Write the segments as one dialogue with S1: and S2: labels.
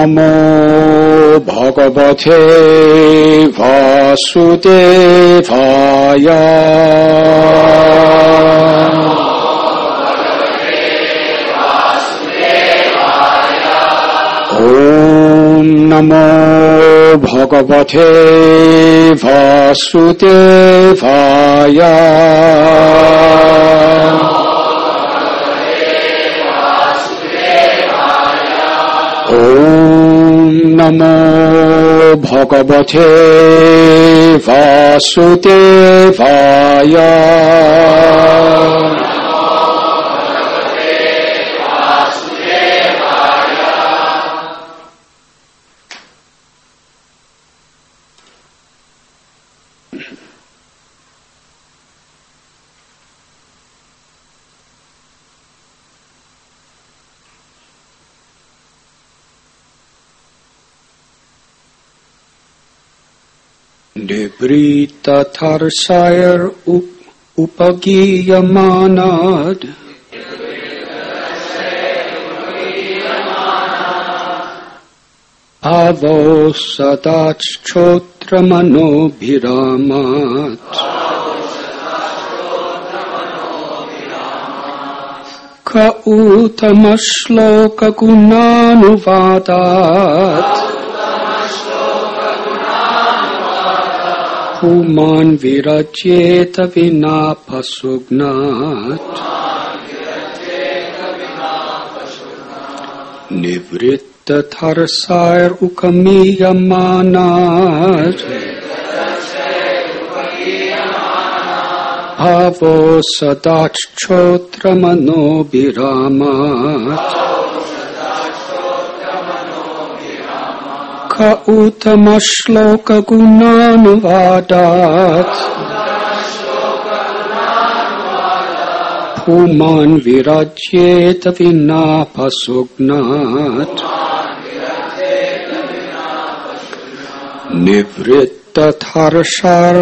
S1: Namo Bhagavate Vasudevaya. Om Namo Bhagavate Vasudevaya. Om Namo Bhagavate Vasudevaya. Nivrita Tharsayar Upagiyamanad Avo Sadat Chotramano Bhiramat Ka Utamashloka Gunanuvadat Puman virajeta vinapasugnat Nivritta tharsair ukamiyamanat Bhavo sadat chotramano biramat Ka utamashloka gunanuvadat Puman virajeta vinapasugnat Nivritta tharshar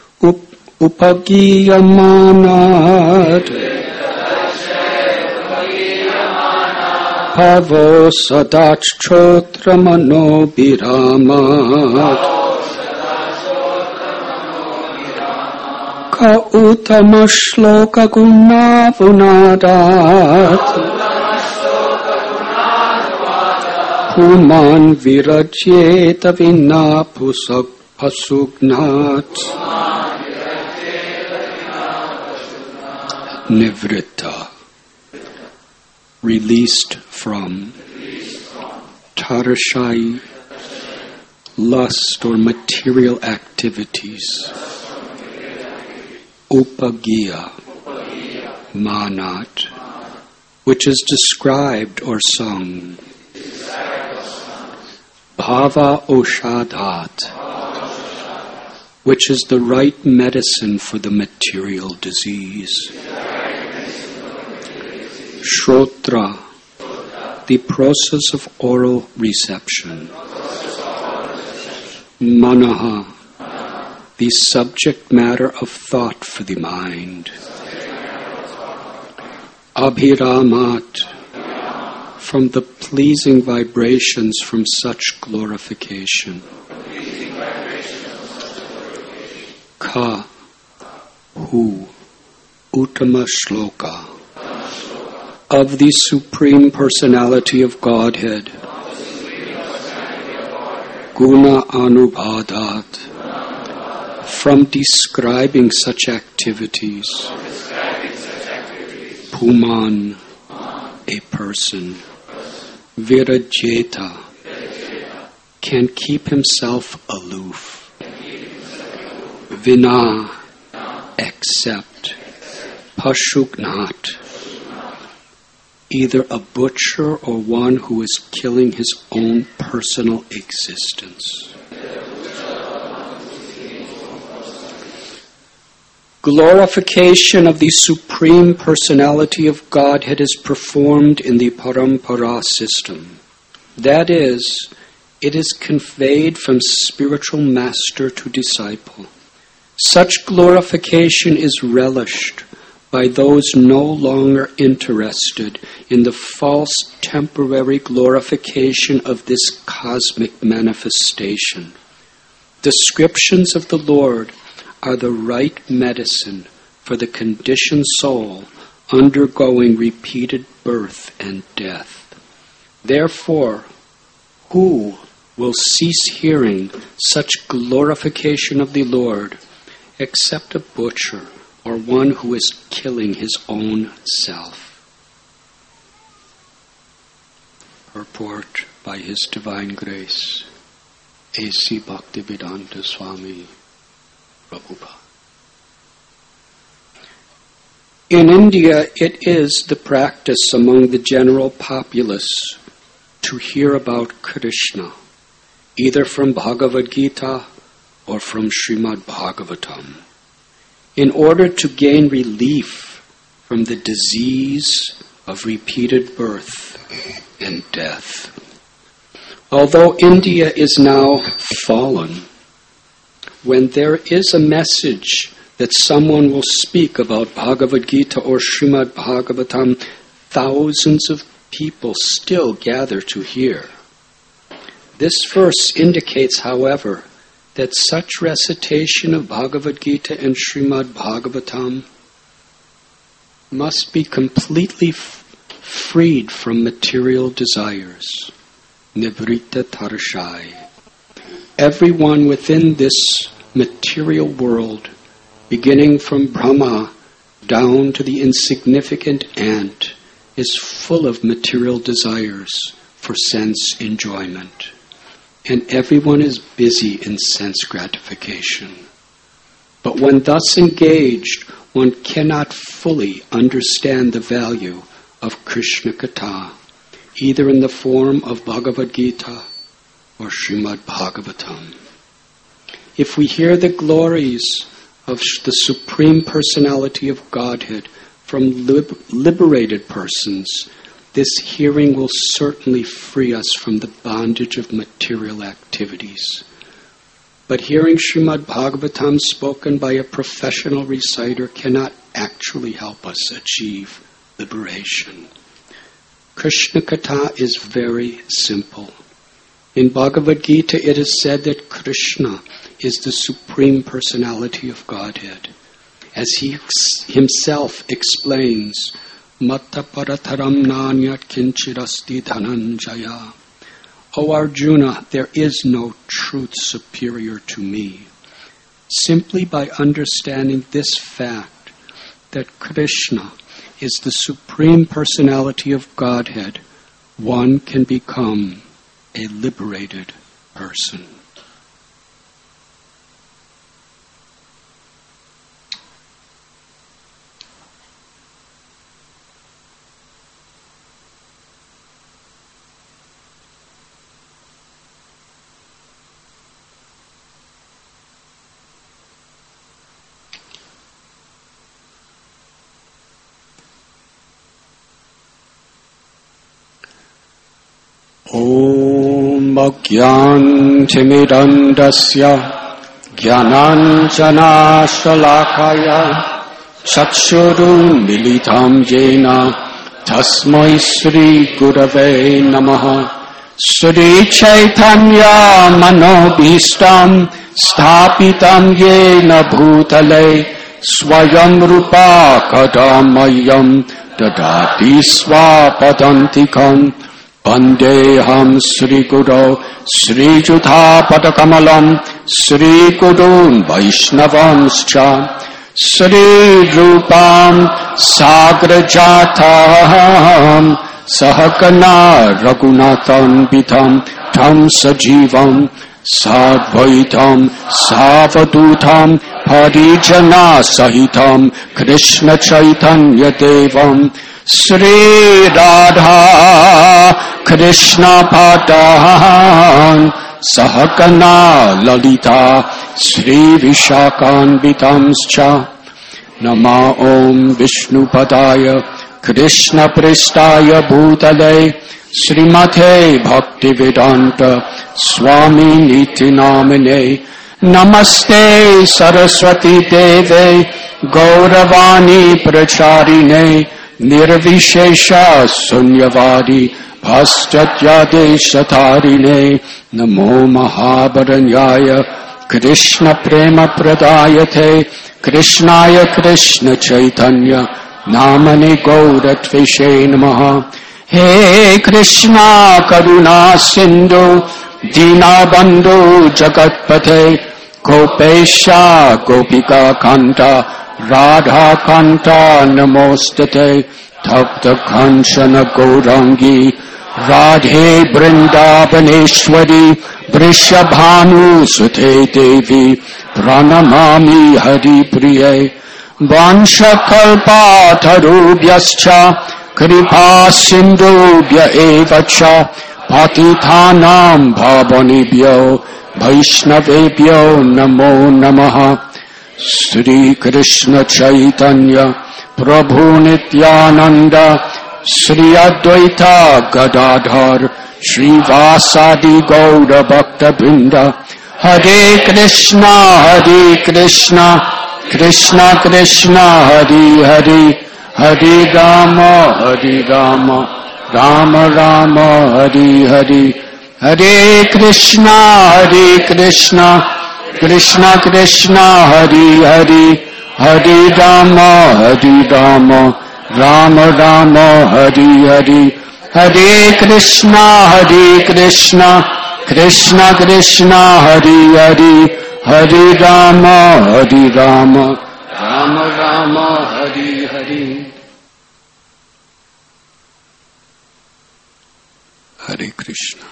S1: upagiyamanat Bhavo sadat chotramano biramat Ka utamashloka gunavunadat Puman virajeta vinapasugnat Nivritta, released from Tarashai, lust or material activities, Upagiya, Manat, which is described or sung, Bhava Oshadhat, which is the right medicine for the material disease, Shrotra, the process of oral reception, Manaha, the subject matter of thought for the mind, Abhiramat, from the pleasing vibrations from such glorification, Ka, who, Uttama Shloka, of the Supreme Personality of Godhead, Guna Anubhadat, from describing such activities, Puman, a person, Virajeta, can keep himself aloof, Vina, except, Pashugnat, either a butcher or one who is killing his own personal existence. Glorification of the Supreme Personality of Godhead is performed in the Parampara system. That is, it is conveyed from spiritual master to disciple. Such glorification is relished by those no longer interested in the false temporary glorification of this cosmic manifestation. Descriptions of the Lord are the right medicine for the conditioned soul undergoing repeated birth and death. Therefore, who will cease hearing such glorification of the Lord except a butcher or one who is killing his own self? Purport by His Divine Grace, A.C. Bhaktivedanta Swami Prabhupada. In India, it is the practice among the general populace to hear about Krishna, either from Bhagavad Gita or from Srimad Bhagavatam, in order to gain relief from the disease of repeated birth and death. Although India is now fallen, when there is a message that someone will speak about Bhagavad Gita or Srimad Bhagavatam, thousands of people still gather to hear. This verse indicates, however, that such recitation of Bhagavad Gita and Srimad Bhagavatam must be completely freed from material desires. Nivrita Tarshai. Everyone within this material world, beginning from Brahma down to the insignificant ant, is full of material desires for sense enjoyment. And everyone is busy in sense gratification. But when thus engaged, one cannot fully understand the value of Krishna Katha, either in the form of Bhagavad Gita or Srimad Bhagavatam. If we hear the glories of the Supreme Personality of Godhead from liberated persons, this hearing will certainly free us from the bondage of material activities. But hearing Srimad Bhagavatam spoken by a professional reciter cannot actually help us achieve liberation. Krishna Katha is very simple. In Bhagavad Gita it is said that Krishna is the Supreme Personality of Godhead. As he himself explains, Matta parataram nanyat kinchirasti dhananjaya. O Arjuna, there is no truth superior to me. Simply by understanding this fact, that Krishna is the Supreme Personality of Godhead, one can become a liberated person. Om Bhagyantimirandasya Jnananjana Shalakaya Chakshurum Militam Jena Tasmai Sri Gurave Namaha. Sri Chaitanya Manobhistam Sthapitam Yena Bhutale Swayam Rupa Kadamayam Dadati Swapadantikam Vandeham Sri Guru Sri Jutha Padakamalam Sri Gurun Vaishnavanscha Sri Rupam Sagrajatam Sahakana Raghunathan Bitham Tam Sajivam Sadvaitam Savadutam Parijana Sahitam Krishna Chaitanya Devam Sri Radha Krishna Padan Sahakana Lalita Sri Vishakan Vitamscha Nama Om Vishnu Padaya Krishna Pristaya Bhutale Srimate Bhaktivedanta Swami Niti Namine Namaste Saraswati Deve Gauravani Pracharine Nirvishesha Sunyavadi Pastatyadeshatarine Namo Mahabaranyaya Krishna Prema Pradayate Krishnaya Krishna Chaitanya Namani Gauratvishe Namaha. He Krishna Karuna Sindhu Dina Bandhu Jagatpate Gopesha Gopika Kanta Radha Kanta Namostate Tapta Kanchana Gaurangi Radhe Brindavaneshwari Vrishabhanu Sute Devi Pranamami Hari Priye Vansha Kalpa Tarubhyascha Kripa Sindhubhya Evacha Patithanam Bhavanibhyo Vaishnavebhyo Namo Namaha. Sri Krishna Chaitanya Prabhu Nityananda Sri Advaita Gadadhar Sri Vasadi Gaura Bhakta Vrinda. Hare Krishna Krishna Krishna Hare Hare Hare Rama Rama Rama Hare Hare. Hare Krishna Krishna Krishna Hare Hare Hare Rama Rama Rama Hare Hare. Hare Krishna Krishna Krishna Hare Hare Hare Rama Rama Rama Hare Hare. Hare Krishna.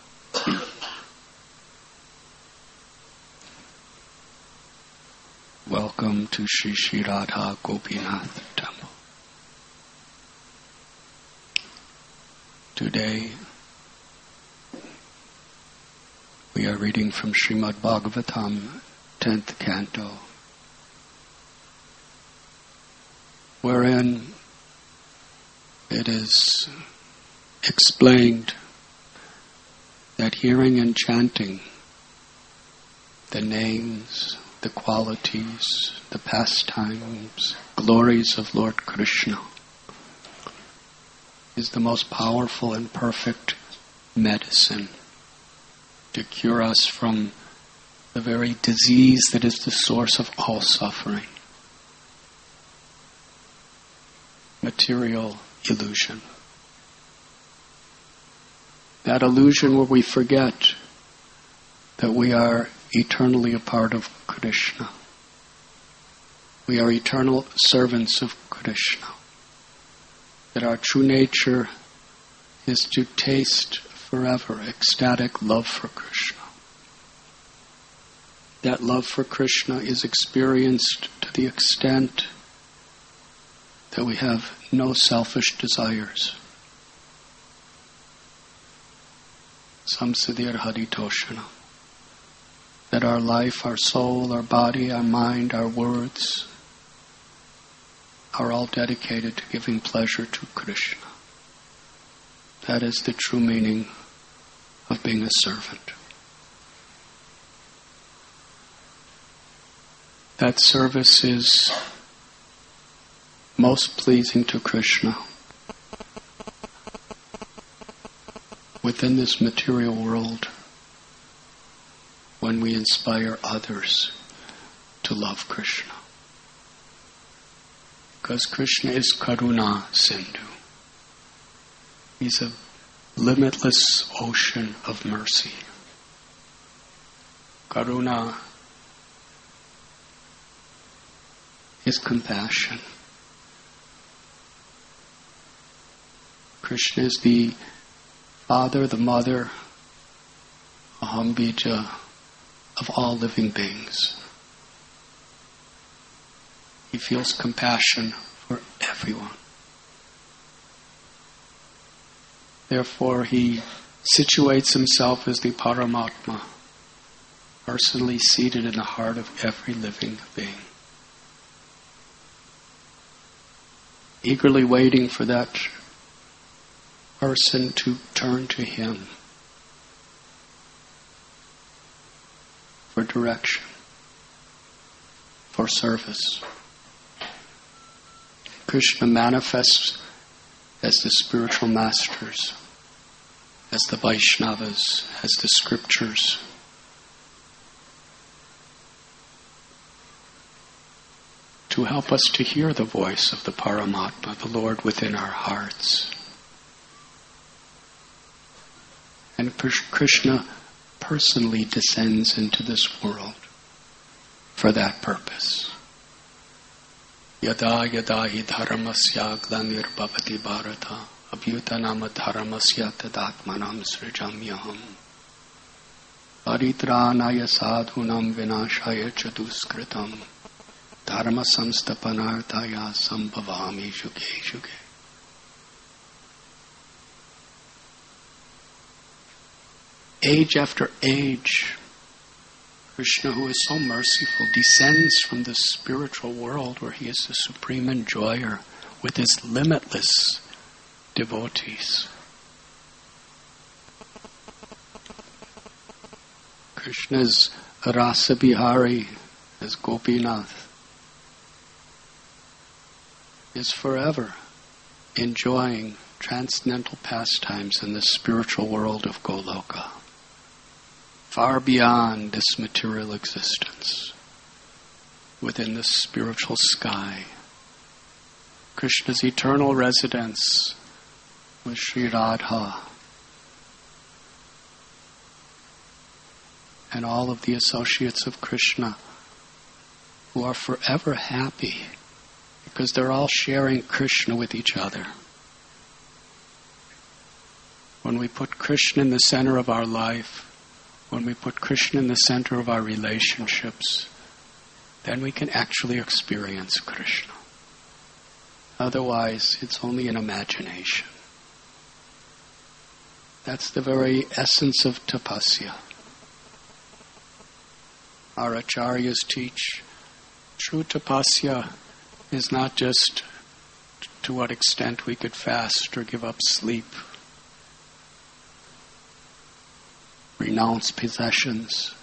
S1: Welcome to Sri Sri Radha Gopinath Temple. Today we are reading from Srimad Bhagavatam, 10th Canto, wherein it is explained that hearing and chanting the names, the qualities, the pastimes, glories of Lord Krishna is the most powerful and perfect medicine to cure us from the very disease that is the source of all suffering. Material illusion. That illusion where we forget that we are eternally a part of Krishna. We are eternal servants of Krishna. That our true nature is to taste forever ecstatic love for Krishna. That love for Krishna is experienced to the extent that we have no selfish desires. Samsiddhir Haritoshana. That our life, our soul, our body, our mind, our words are all dedicated to giving pleasure to Krishna. That is the true meaning of being a servant. That service is most pleasing to Krishna within this material world when we inspire others to love Krishna. Because Krishna is Karuna Sindhu. He's a limitless ocean of mercy. Karuna is compassion. Krishna is the father, the mother, Ahambija, of all living beings. He feels compassion for everyone. Therefore, he situates himself as the Paramatma, personally seated in the heart of every living being, eagerly waiting for that person to turn to him. for direction, for service. Krishna manifests as the spiritual masters, as the Vaishnavas, as the scriptures. To help us to hear the voice of the Paramatma, the Lord within our hearts. And Krishna personally descends into this world for that purpose. Yada yada hi dharmasya glanirvavati bharata abhyutanama dharmasya tadatmanam srijamyaham paritranaya sadhunam vinashaya chaduskritam dharma samstapanarthaya sambhavami shuke shuke. Age after age, Krishna, who is so merciful, descends from the spiritual world where he is the supreme enjoyer with his limitless devotees. Krishna's Rasa Bihari, as Gopinath, is forever enjoying transcendental pastimes in the spiritual world of Goloka, far beyond this material existence, within the spiritual sky. Krishna's eternal residence with Sri Radha and all of the associates of Krishna who are forever happy because they're all sharing Krishna with each other. When we put Krishna in the center of our life, when we put Krishna in the center of our relationships, then we can actually experience Krishna. Otherwise, it's only an imagination. That's the very essence of tapasya. Our acharyas teach true tapasya is not just to what extent we could fast or give up sleep, renounce possessions.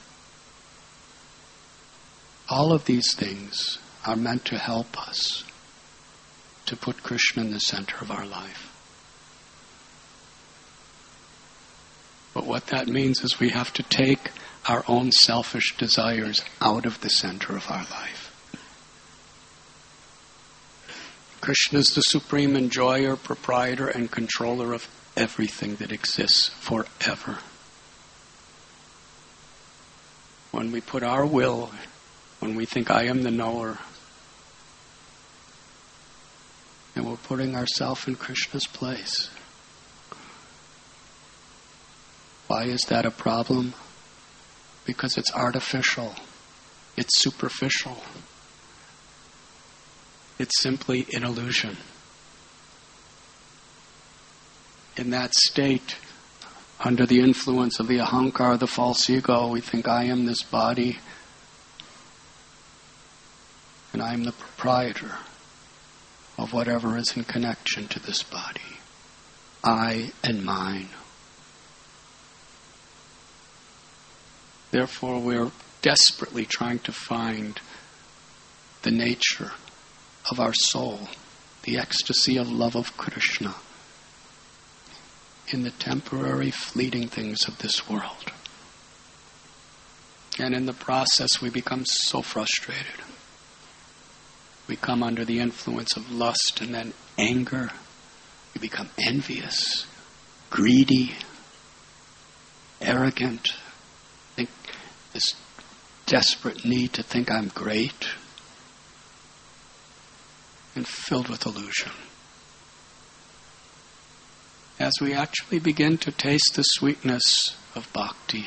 S1: All of these things are meant to help us to put Krishna in the center of our life. But what that means is we have to take our own selfish desires out of the center of our life. Krishna is the supreme enjoyer, proprietor, and controller of everything that exists forever. When we put our will, when we think I am the knower, and we're putting ourselves in Krishna's place. Why is that a problem? Because it's artificial. It's superficial. It's simply an illusion. In that state, under the influence of the ahankara, the false ego, we think I am this body and I am the proprietor of whatever is in connection to this body. I and mine. Therefore, we're desperately trying to find the nature of our soul, the ecstasy of love of Krishna, in the temporary, fleeting things of this world. And in the process, we become so frustrated. We come under the influence of lust and then anger. We become envious, greedy, arrogant. Think this desperate need to think I'm great, and filled with illusion. As we actually begin to taste the sweetness of bhakti,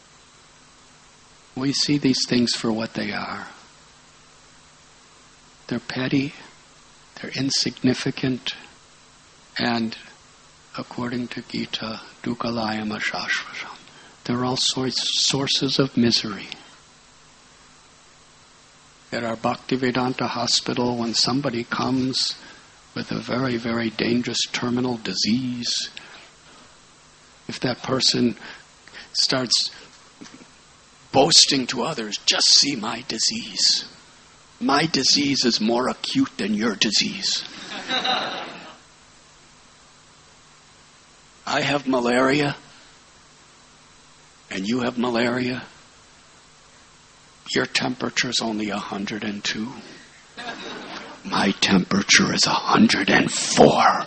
S1: we see these things for what they are. They're petty, they're insignificant, and according to Gita, dukkhalayam ashashvatam, they're all sources of misery. At our Bhaktivedanta hospital, when somebody comes with a very, very dangerous terminal disease, if that person starts boasting to others, just see my disease. My disease is more acute than your disease. I have malaria, and you have malaria. Your temperature is only 102. My temperature is 104.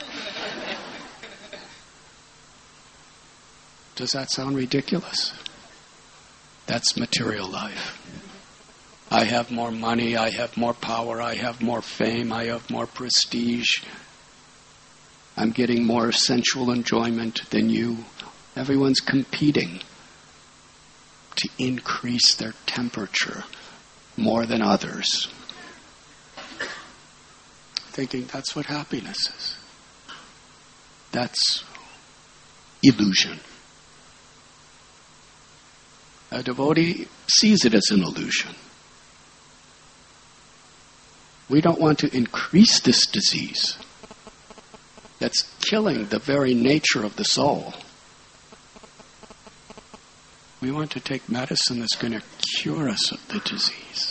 S1: Does that sound ridiculous? That's material life. I have more money, I have more power, I have more fame, I have more prestige. I'm getting more sensual enjoyment than you. Everyone's competing to increase their temperature more than others. Thinking that's what happiness is. That's illusion. A devotee sees it as an illusion. We don't want to increase this disease that's killing the very nature of the soul. We want to take medicine that's going to cure us of the disease.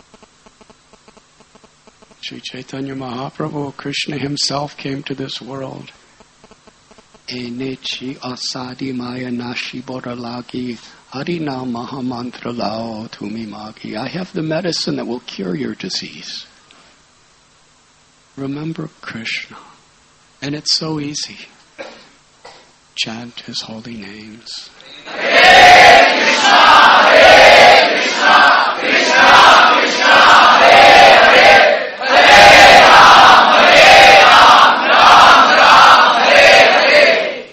S1: Sri Chaitanya Mahaprabhu, Krishna himself came to this world. Enechi asadi maya nashi boralagi harina mahamantra lao tumi magi. I have the medicine that will cure your disease. Remember Krishna. And it's so easy. Chant his holy names. Hare Krishna, Hare Krishna, Krishna Krishna, Hare Hare, Hare Ram, Ram Ram, Hare Hare.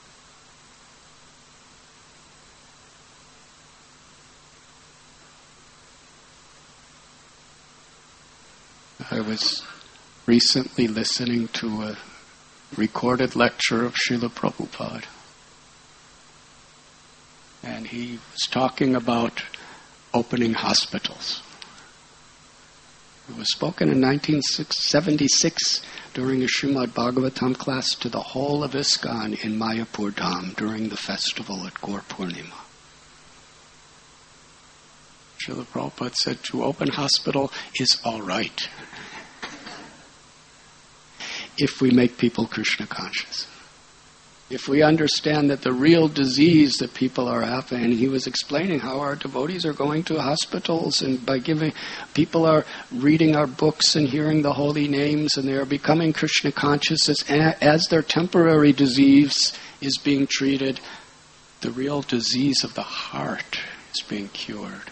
S1: I was recently listening to a recorded lecture of Srila Prabhupada. And he was talking about opening hospitals. It was spoken in 1976 during a Srimad Bhagavatam class to the whole of ISKCON in Mayapur Dham during the festival at Gaur Purnima. Srila Prabhupada said to open hospital is all right if we make people Krishna conscious. If we understand that the real disease that people are having, and he was explaining how our devotees are going to hospitals and by giving, people are reading our books and hearing the holy names and they are becoming Krishna conscious as their temporary disease is being treated, the real disease of the heart is being cured.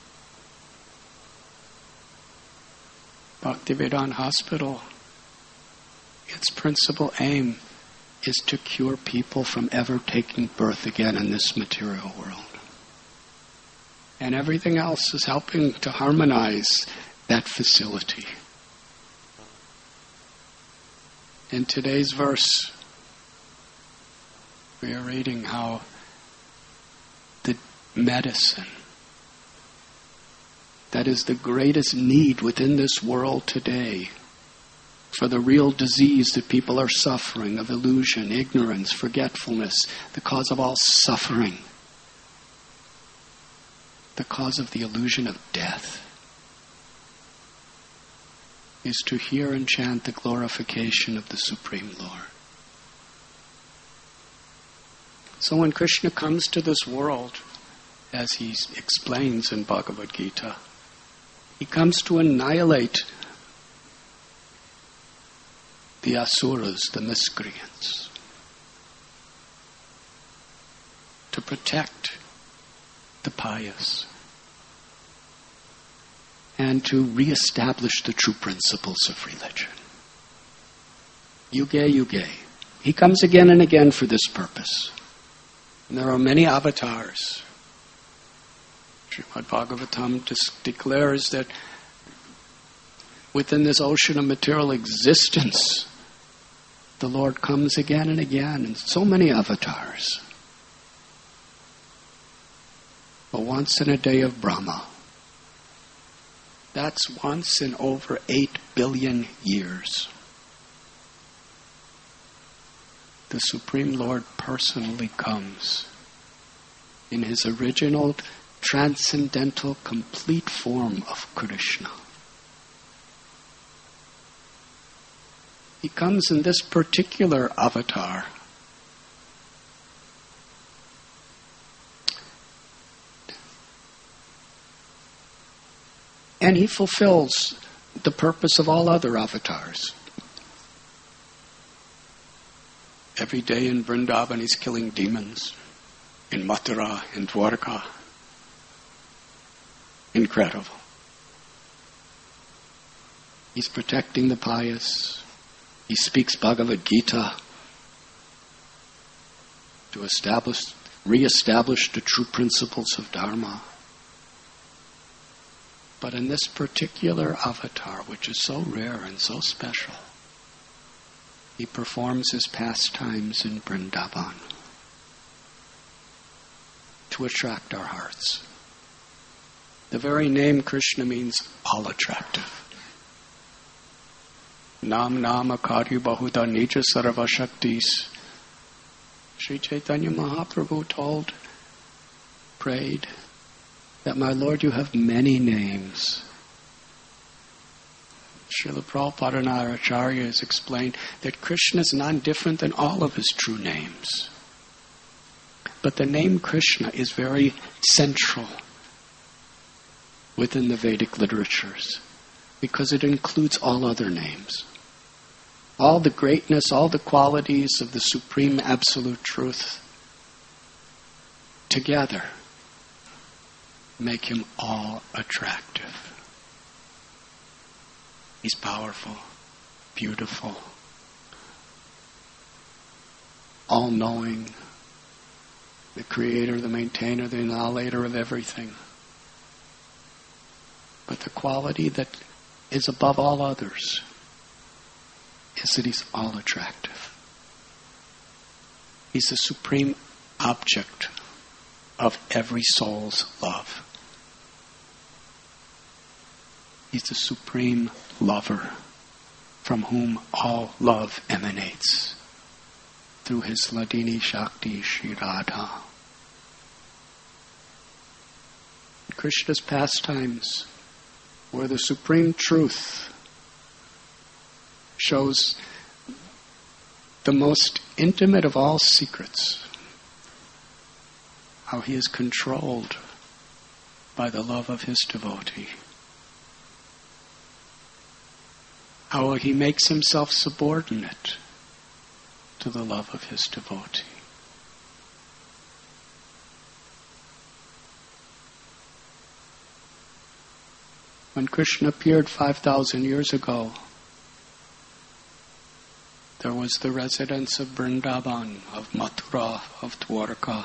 S1: Bhaktivedanta Hospital, its principal aim is to cure people from ever taking birth again in this material world. And everything else is helping to harmonize that facility. In today's verse, we are reading how the medicine that is the greatest need within this world today for the real disease that people are suffering of illusion, ignorance, forgetfulness, the cause of all suffering, the cause of the illusion of death, is to hear and chant the glorification of the Supreme Lord. So when Krishna comes to this world, as he explains in Bhagavad Gita, he comes to annihilate the asuras, the miscreants, to protect the pious, and to reestablish the true principles of religion. Yuge, yuge. He comes again and again for this purpose. And there are many avatars. Srimad Bhagavatam declares that within this ocean of material existence, the Lord comes again and again in so many avatars. But once in a day of Brahma, that's once in over 8 billion years. The Supreme Lord personally comes in his original transcendental, complete form of Krishna. He comes in this particular avatar. And he fulfills the purpose of all other avatars. Every day in Vrindavan he's killing demons. In Mathura, in Dwarka. Incredible. He's protecting the pious. He speaks Bhagavad Gita to re-establish the true principles of Dharma. But in this particular avatar, which is so rare and so special, he performs his pastimes in Vrindavan to attract our hearts. The very name Krishna means all attractive. Nam Nama Karyu Bahuda Nija Sarva Shaktis. Sri Chaitanya Mahaprabhu prayed, that my Lord, you have many names. Srila Prabhupada and our Acharyas explained that Krishna is non-different than all of his true names. But the name Krishna is very central within the Vedic literatures because it includes all other names. All the greatness, all the qualities of the Supreme Absolute Truth together make him all attractive. He's powerful, beautiful, all-knowing, the creator, the maintainer, the annihilator of everything. But the quality that is above all others is that he's all attractive. He's the supreme object of every soul's love. He's the supreme lover from whom all love emanates through his Ladini Shakti Shri Radha. Krishna's pastimes, where the supreme truth shows the most intimate of all secrets, how he is controlled by the love of his devotee. How he makes himself subordinate to the love of his devotee. When Krishna appeared 5,000 years ago, there was the residence of Vrindavan, of Mathura, of Dwarka.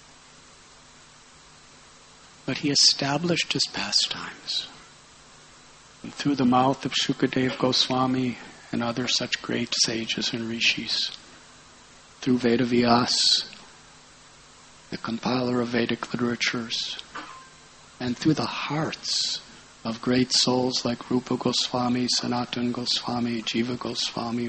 S1: But he established his pastimes. And through the mouth of Shukadev Goswami and other such great sages and rishis, through Vedavyas, the compiler of Vedic literatures, and through the hearts of great souls like Rupa Goswami, Sanatana Goswami, Jiva Goswami,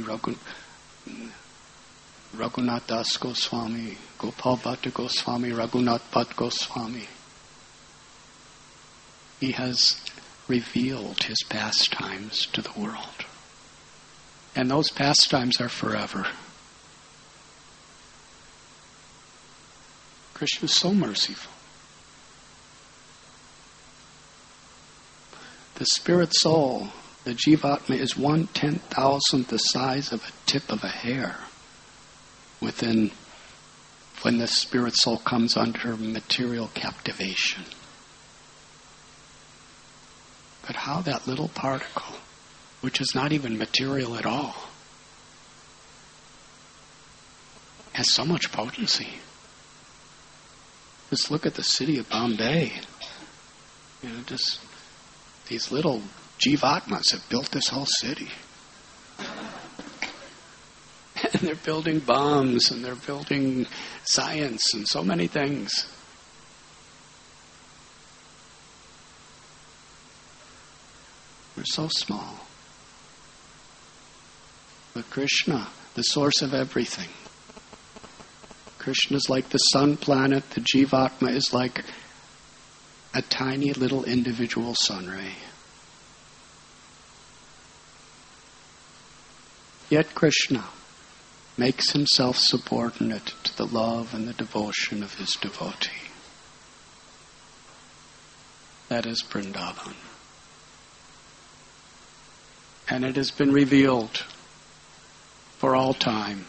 S1: Raghunath Das Goswami, Gopal Bhatta Goswami, Raghunath Bhatt Goswami. He has revealed his pastimes to the world. And those pastimes are forever. Krishna is so merciful. The spirit soul, the Jivatma, is 1/10,000th the size of a tip of a hair when the spirit soul comes under material captivation. But how that little particle, which is not even material at all, has so much potency. Just look at the city of Bombay. Just these little Jivatmas have built this whole city. And they're building bombs, and they're building science, and so many things. We're so small. But Krishna, the source of everything. Krishna is like the sun planet. The Jivatma is like a tiny little individual sun ray. Yet Krishna makes himself subordinate to the love and the devotion of his devotee. That is Vrindavan. And it has been revealed for all time.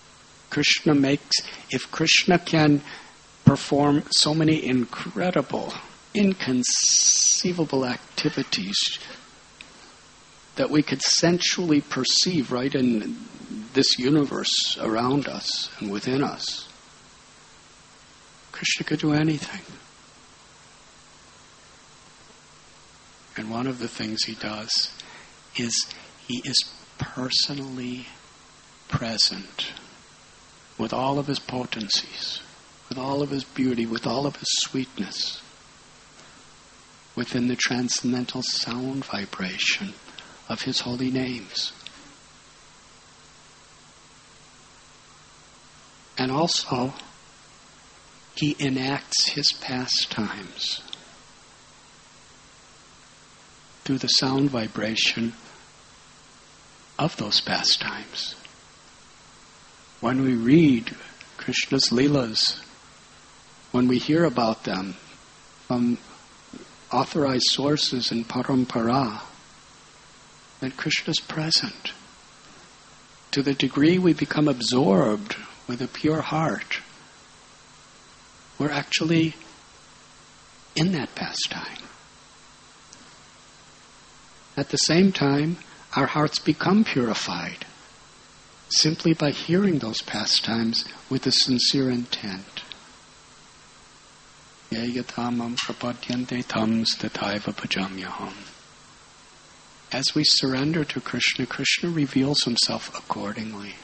S1: If Krishna can perform so many incredible, inconceivable activities that we could sensually perceive right in this universe around us and within us, Krishna could do anything. And one of the things he does is he is personally present with all of his potencies, with all of his beauty, with all of his sweetness, within the transcendental sound vibration of his holy names. And also, he enacts his pastimes through the sound vibration of those pastimes. When we read Krishna's Leelas, when we hear about them from authorized sources in Parampara, that Krishna's present. To the degree we become absorbed with a pure heart, we're actually in that pastime. At the same time, our hearts become purified simply by hearing those pastimes with a sincere intent. Yayatamam prapadyante tams tathaiva bhajamyaham. As we surrender to Krishna, Krishna reveals himself accordingly.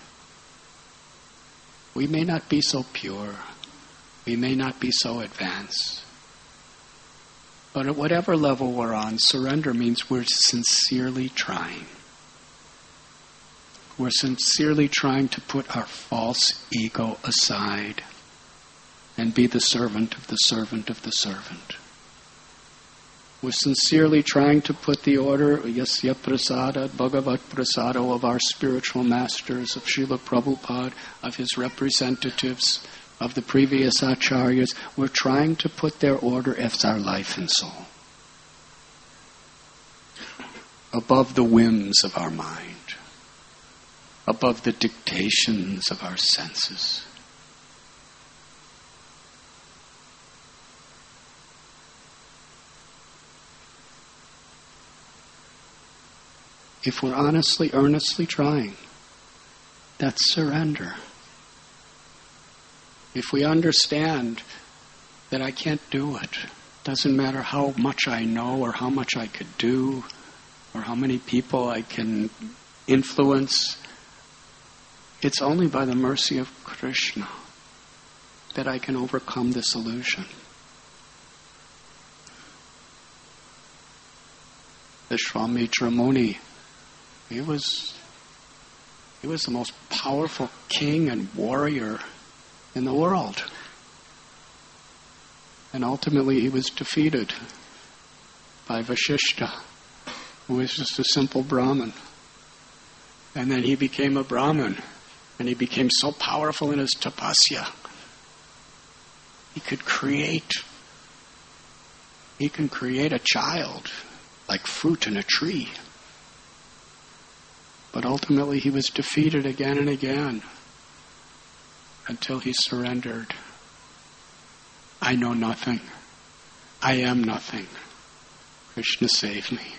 S1: We may not be so pure. We may not be so advanced. But at whatever level we're on, surrender means we're sincerely trying. We're sincerely trying to put our false ego aside and be the servant of the servant of the servant. We're sincerely trying to put the order, Yasya Prasada, Bhagavat Prasada, of our spiritual masters, of Srila Prabhupada, of his representatives, of the previous acharyas. We're trying to put their order as our life and soul, above the whims of our mind, above the dictations of our senses. If we're honestly, earnestly trying, that's surrender. If we understand that I can't do it, doesn't matter how much I know or how much I could do or how many people I can influence, it's only by the mercy of Krishna that I can overcome this illusion. Vishwamitra Muni, he was the most powerful king and warrior in the world. And ultimately he was defeated by Vasishta, who was just a simple Brahmin. And then he became a Brahmin, and he became so powerful in his tapasya. He can create a child like fruit in a tree. But ultimately he was defeated again and again until he surrendered. I know nothing. I am nothing. Krishna save me.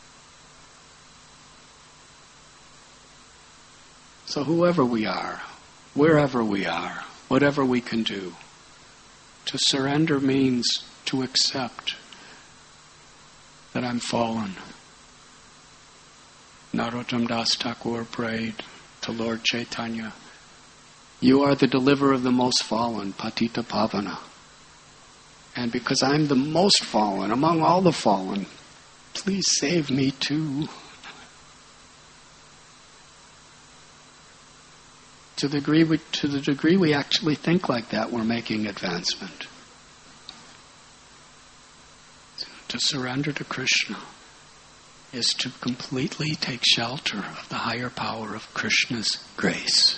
S1: So whoever we are, wherever we are, whatever we can do, to surrender means to accept that I'm fallen. Narottam Das Thakur prayed to Lord Chaitanya, you are the deliverer of the most fallen, Patita Pavana. And because I'm the most fallen among all the fallen, please save me too. To the degree we actually think like that, we're making advancement. To surrender to Krishna is to completely take shelter of the higher power of Krishna's grace.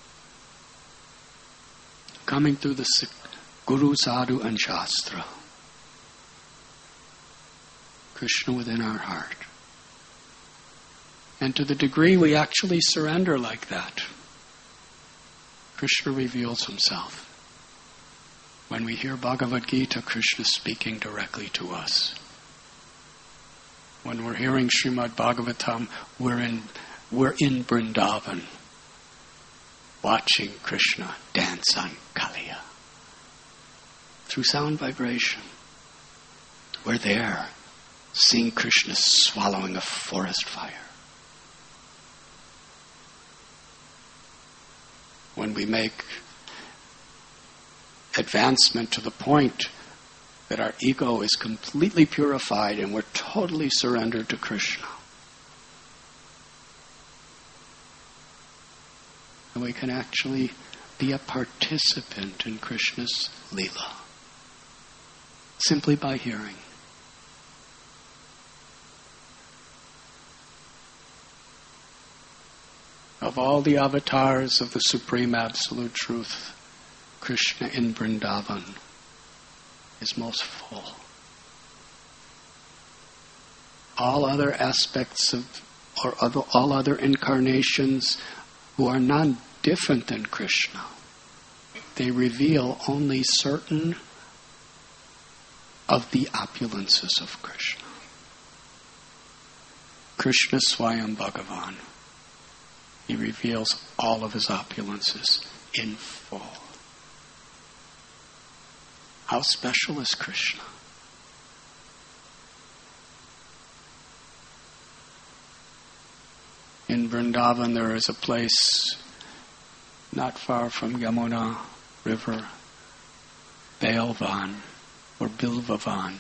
S1: Coming through the Guru, Sadhu, and Shastra. Krishna within our heart. And to the degree we actually surrender like that, Krishna reveals himself. When we hear Bhagavad Gita, Krishna speaking directly to us. When we're hearing Srimad Bhagavatam, we're in Vrindavan, watching Krishna dance on Kaliya. Through sound vibration, we're there, seeing Krishna swallowing a forest fire. When we make advancement to the point that our ego is completely purified and we're totally surrendered to Krishna, and we can actually be a participant in Krishna's Leela, simply by hearing. Of all the avatars of the Supreme Absolute Truth, Krishna in Vrindavan is most full. All other aspects all other incarnations who are none different than Krishna, they reveal only certain of the opulences of Krishna. Krishna Swayam Bhagavan. He reveals all of his opulences in full. How special is Krishna? In Vrindavan there is a place not far from Yamuna River, Bailvan or Bilvavan.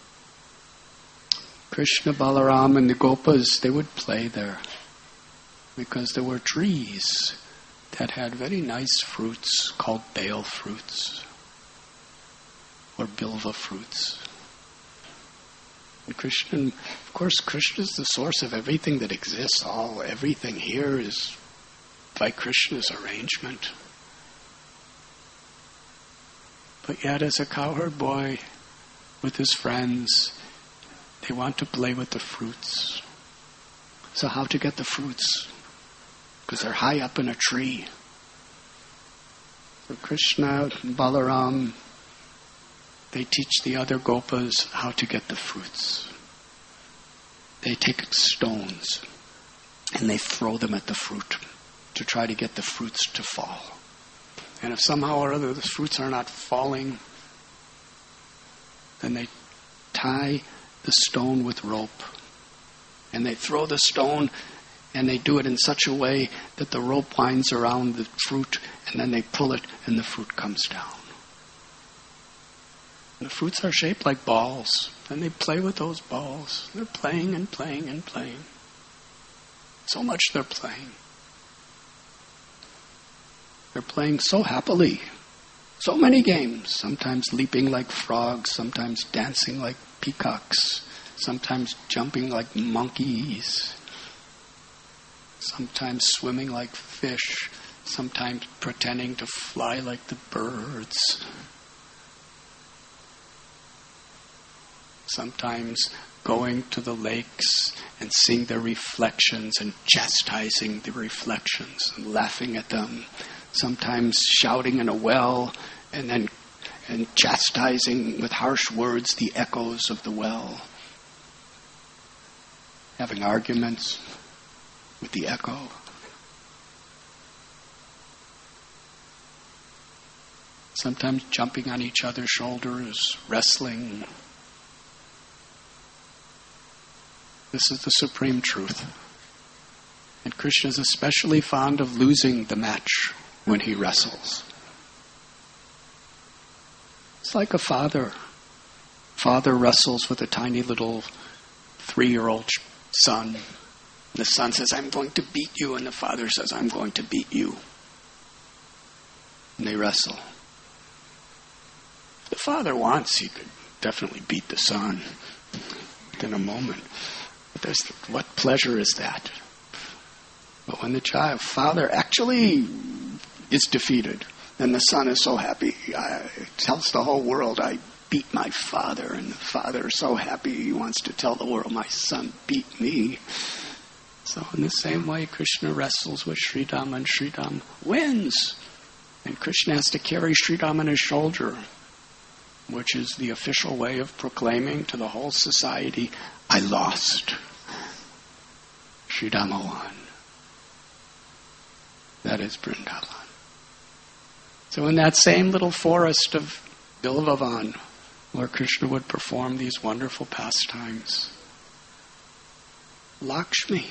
S1: Krishna, Balaram and the Gopas, they would play there because there were trees that had very nice fruits called Bail fruits or Bilva fruits. And Krishna, of course, Krishna is the source of everything that exists. Everything here is by Krishna's arrangement. But yet, as a cowherd boy with his friends, they want to play with the fruits. So how to get the fruits? Because they're high up in a tree. So Krishna and Balaram, they teach the other gopas how to get the fruits. They take stones and they throw them at the fruit to try to get the fruits to fall. And if somehow or other the fruits are not falling, then they tie the stone with rope. And they throw the stone, and they do it in such a way that the rope winds around the fruit, and then they pull it, and the fruit comes down. And the fruits are shaped like balls, and they play with those balls. They're playing and playing and playing. So much they're playing. They're playing so happily. So many games. Sometimes leaping like frogs, sometimes dancing like peacocks, sometimes jumping like monkeys, sometimes swimming like fish, sometimes pretending to fly like the birds, sometimes going to the lakes and seeing their reflections and chastising the reflections and laughing at them, sometimes shouting in a well and chastising with harsh words the echoes of the well, having arguments with the echo. Sometimes jumping on each other's shoulders, wrestling. This is the supreme truth. And Krishna is especially fond of losing the match when he wrestles. It's like a father. Father wrestles with a tiny little 3-year-old son. The son says, "I'm going to beat you," and the father says, "I'm going to beat you." And they wrestle. If the father wants, he could definitely beat the son. in a moment. But what pleasure is that? But when the father actually is defeated, and the son is so happy, tells the whole world, I beat my father, and the father is so happy he wants to tell the world, my son beat me. So in the same way, Krishna wrestles with Sridham, and Sridham wins. And Krishna has to carry Sridham on his shoulder, which is the official way of proclaiming to the whole society, I lost. Sridhama won. That is Vrindavan. So in that same little forest of Bilvavan, where Krishna would perform these wonderful pastimes, Lakshmi,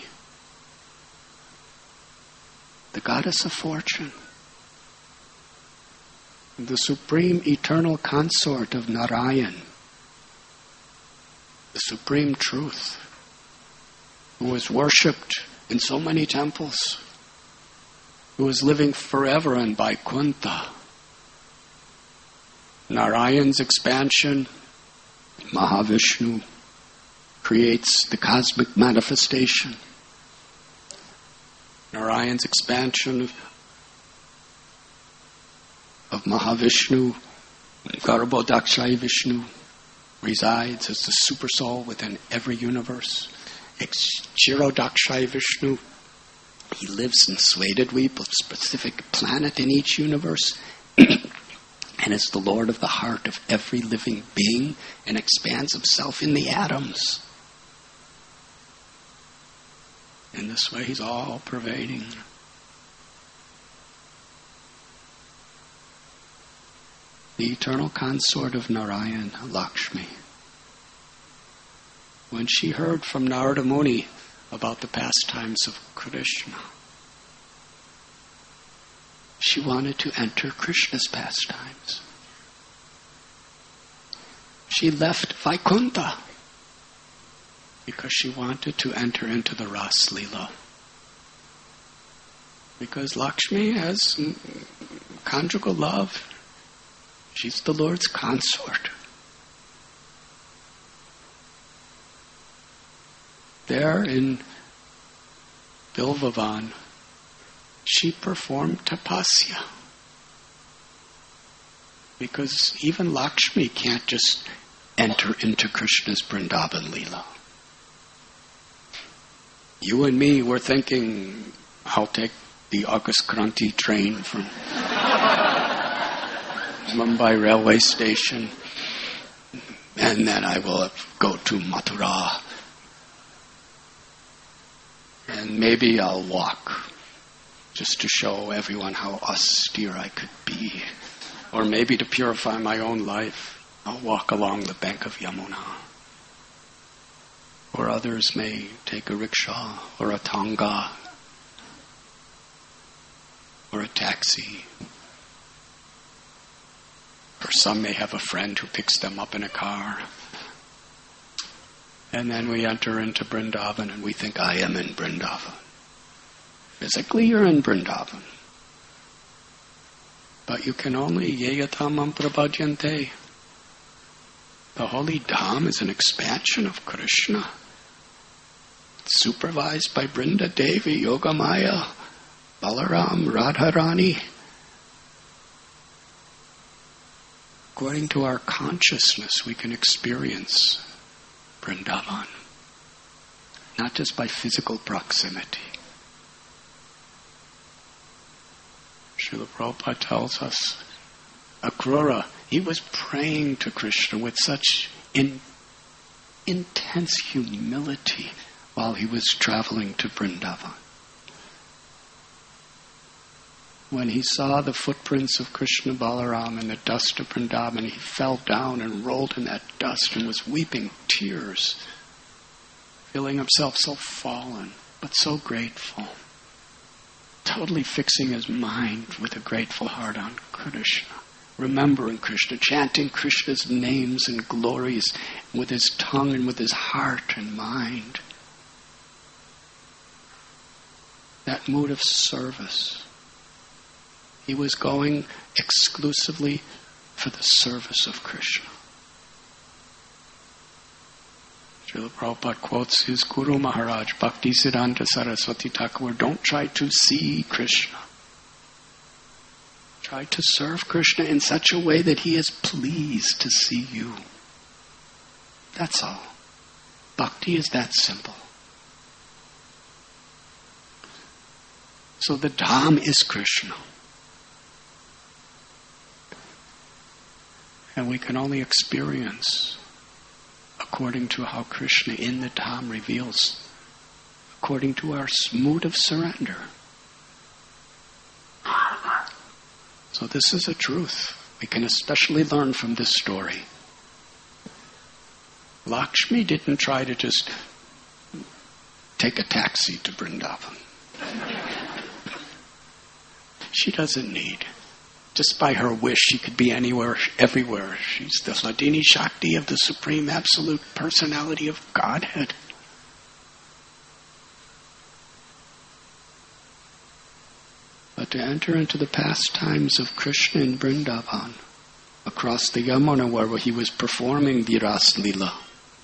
S1: the goddess of fortune, the supreme eternal consort of Narayan, the supreme truth, who was worshipped in so many temples, who is living forever in Vaikuntha. Narayan's expansion, Mahavishnu, creates the cosmic manifestation. Narayan's expansion of Mahavishnu, Garbhodakshaya Vishnu, resides as the super soul within every universe. Kshirodakshaya Vishnu, he lives in Svetadweep, a specific planet in each universe, and is the Lord of the heart of every living being, and expands himself in the atoms. In this way, he's all-pervading. The eternal consort of Narayan, Lakshmi. When she heard from Narada Muni about the pastimes of Krishna, she wanted to enter Krishna's pastimes. She left Vaikuntha because she wanted to enter into the Ras Leela. Because Lakshmi has conjugal love. She's the Lord's consort. There in Bilvavan, she performed tapasya. Because even Lakshmi can't just enter into Krishna's Vrindavan Leela. You and me were thinking, I'll take the August Kranti train from Mumbai railway station, and then I will go to Mathura. And maybe I'll walk, just to show everyone how austere I could be. Or maybe to purify my own life, I'll walk along the bank of Yamuna. Or others may take a rickshaw, or a tanga, or a taxi. Or some may have a friend who picks them up in a car. And then we enter into Vrindavan and we think, I am in Vrindavan. Physically, you're in Vrindavan. But you can only yeyatamam prabhadyante. The holy Dham is an expansion of Krishna, supervised by Brinda Devi, Yogamaya, Balaram, Radharani. According to our consciousness, we can experience Vrindavan, not just by physical proximity. Srila Prabhupada tells us, Akrura, he was praying to Krishna with such intense humility while he was traveling to Vrindavan. When he saw the footprints of Krishna Balaram in the dust of Vrindavan, he fell down and rolled in that dust and was weeping tears, feeling himself so fallen, but so grateful. Totally fixing his mind with a grateful heart on Krishna, remembering Krishna, chanting Krishna's names and glories with his tongue and with his heart and mind. That mood of service. He was going exclusively for the service of Krishna.
S2: Srila Prabhupada quotes his Guru Maharaj, Bhaktisiddhanta Saraswati Thakur, don't try to see Krishna. Try to serve Krishna in such a way that he is pleased to see you. That's all. Bhakti is that simple. So the Dham is Krishna. And we can only experience according to how Krishna in the Dham reveals, according to our mood of surrender. So this is a truth. We can especially learn from this story. Lakshmi didn't try to just take a taxi to Vrindavan. She doesn't need. Just by her wish, she could be anywhere, everywhere. She's the Hladini Shakti of the Supreme Absolute Personality of Godhead. But to enter into the pastimes of Krishna in Vrindavan, across the Yamuna where he was performing the Ras Lila,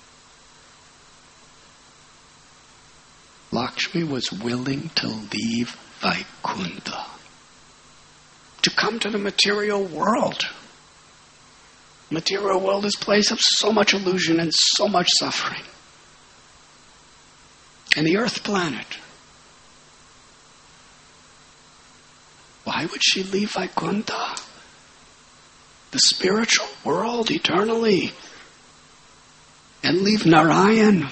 S2: Lakshmi was willing to leave Vaikuntha to come to the material world. The material world is a place of so much illusion and so much suffering. And the earth planet. Why would she leave Vaikuntha? The spiritual world eternally. And leave Narayan.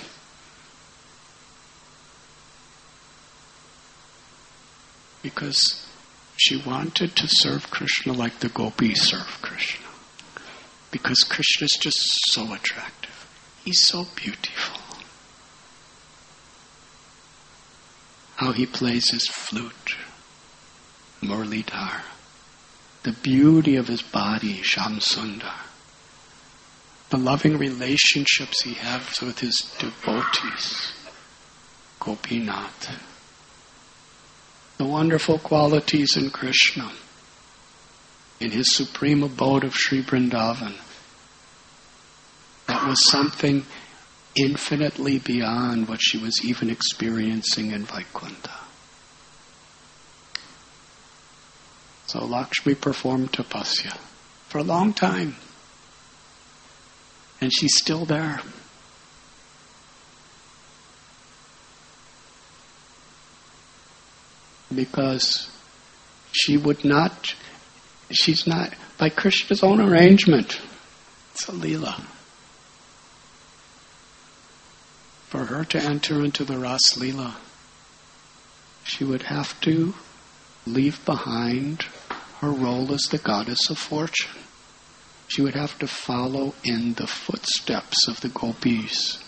S2: Because she wanted to serve Krishna like the gopis serve Krishna. Because Krishna is just so attractive. He's so beautiful. How he plays his flute, Murlidhar. The beauty of his body, Shamsundar. The loving relationships he has with his devotees, Gopinath. The wonderful qualities in Krishna, in his supreme abode of Sri Vrindavan. That was something infinitely beyond what she was even experiencing in Vaikuntha. So Lakshmi performed tapasya for a long time. And she's still there. Because she's not, by Krishna's own arrangement, it's a Leela. For her to enter into the Ras Leela, she would have to leave behind her role as the goddess of fortune. She would have to follow in the footsteps of the gopis.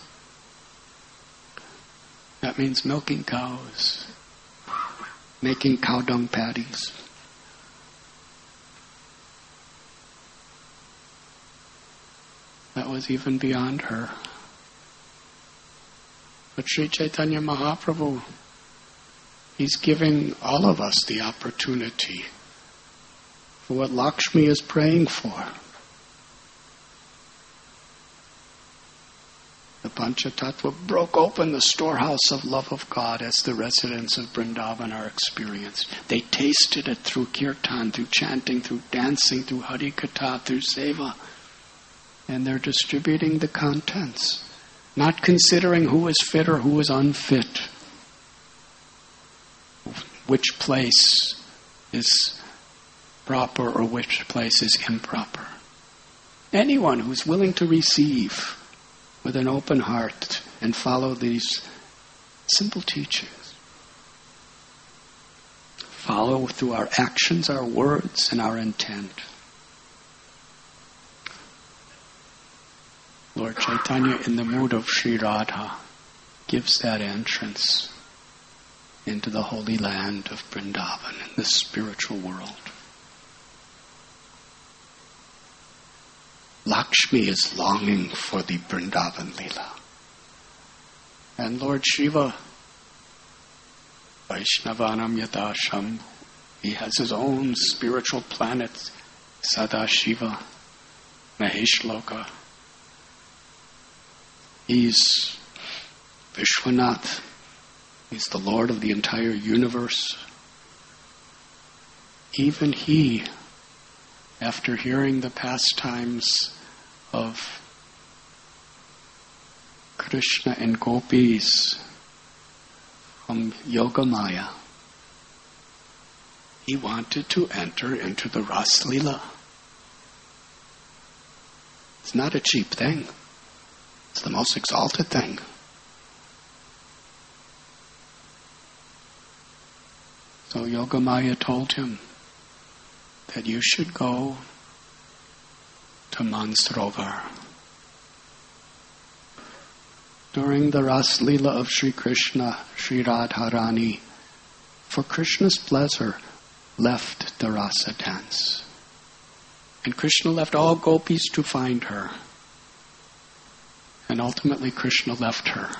S2: That means milking cows, making cow dung patties. That was even beyond her. But Sri Chaitanya Mahaprabhu, he's giving all of us the opportunity for what Lakshmi is praying for. The Panchatattva broke open the storehouse of love of God as the residents of Vrindavan are experienced. They tasted it through kirtan, through chanting, through dancing, through harikatha, through seva. And they're distributing the contents, not considering who is fit or who is unfit, which place is proper or which place is improper. Anyone who's willing to receive with an open heart and follow these simple teachings. Follow through our actions, our words, and our intent. Lord Chaitanya, in the mood of Sri Radha, gives that entrance into the holy land of Vrindavan, in the spiritual world. Lakshmi is longing for the Vrindavan Leela. And Lord Shiva, Vaishnavanam Yata Shambhu, he has his own spiritual planet, Sadashiva, Maheshloka. He's Vishwanath. He's the Lord of the entire universe. Even he, after hearing the pastimes of Krishna and gopis from Yogamaya, he wanted to enter into the Ras Leela. It's not a cheap thing. It's the most exalted thing. So Yogamaya told him that you should go to Mansarovar. During the Ras Leela of Sri Krishna, Sri Radharani, for Krishna's pleasure, left the Rasa dance. And Krishna left all gopis to find her. And ultimately Krishna left her.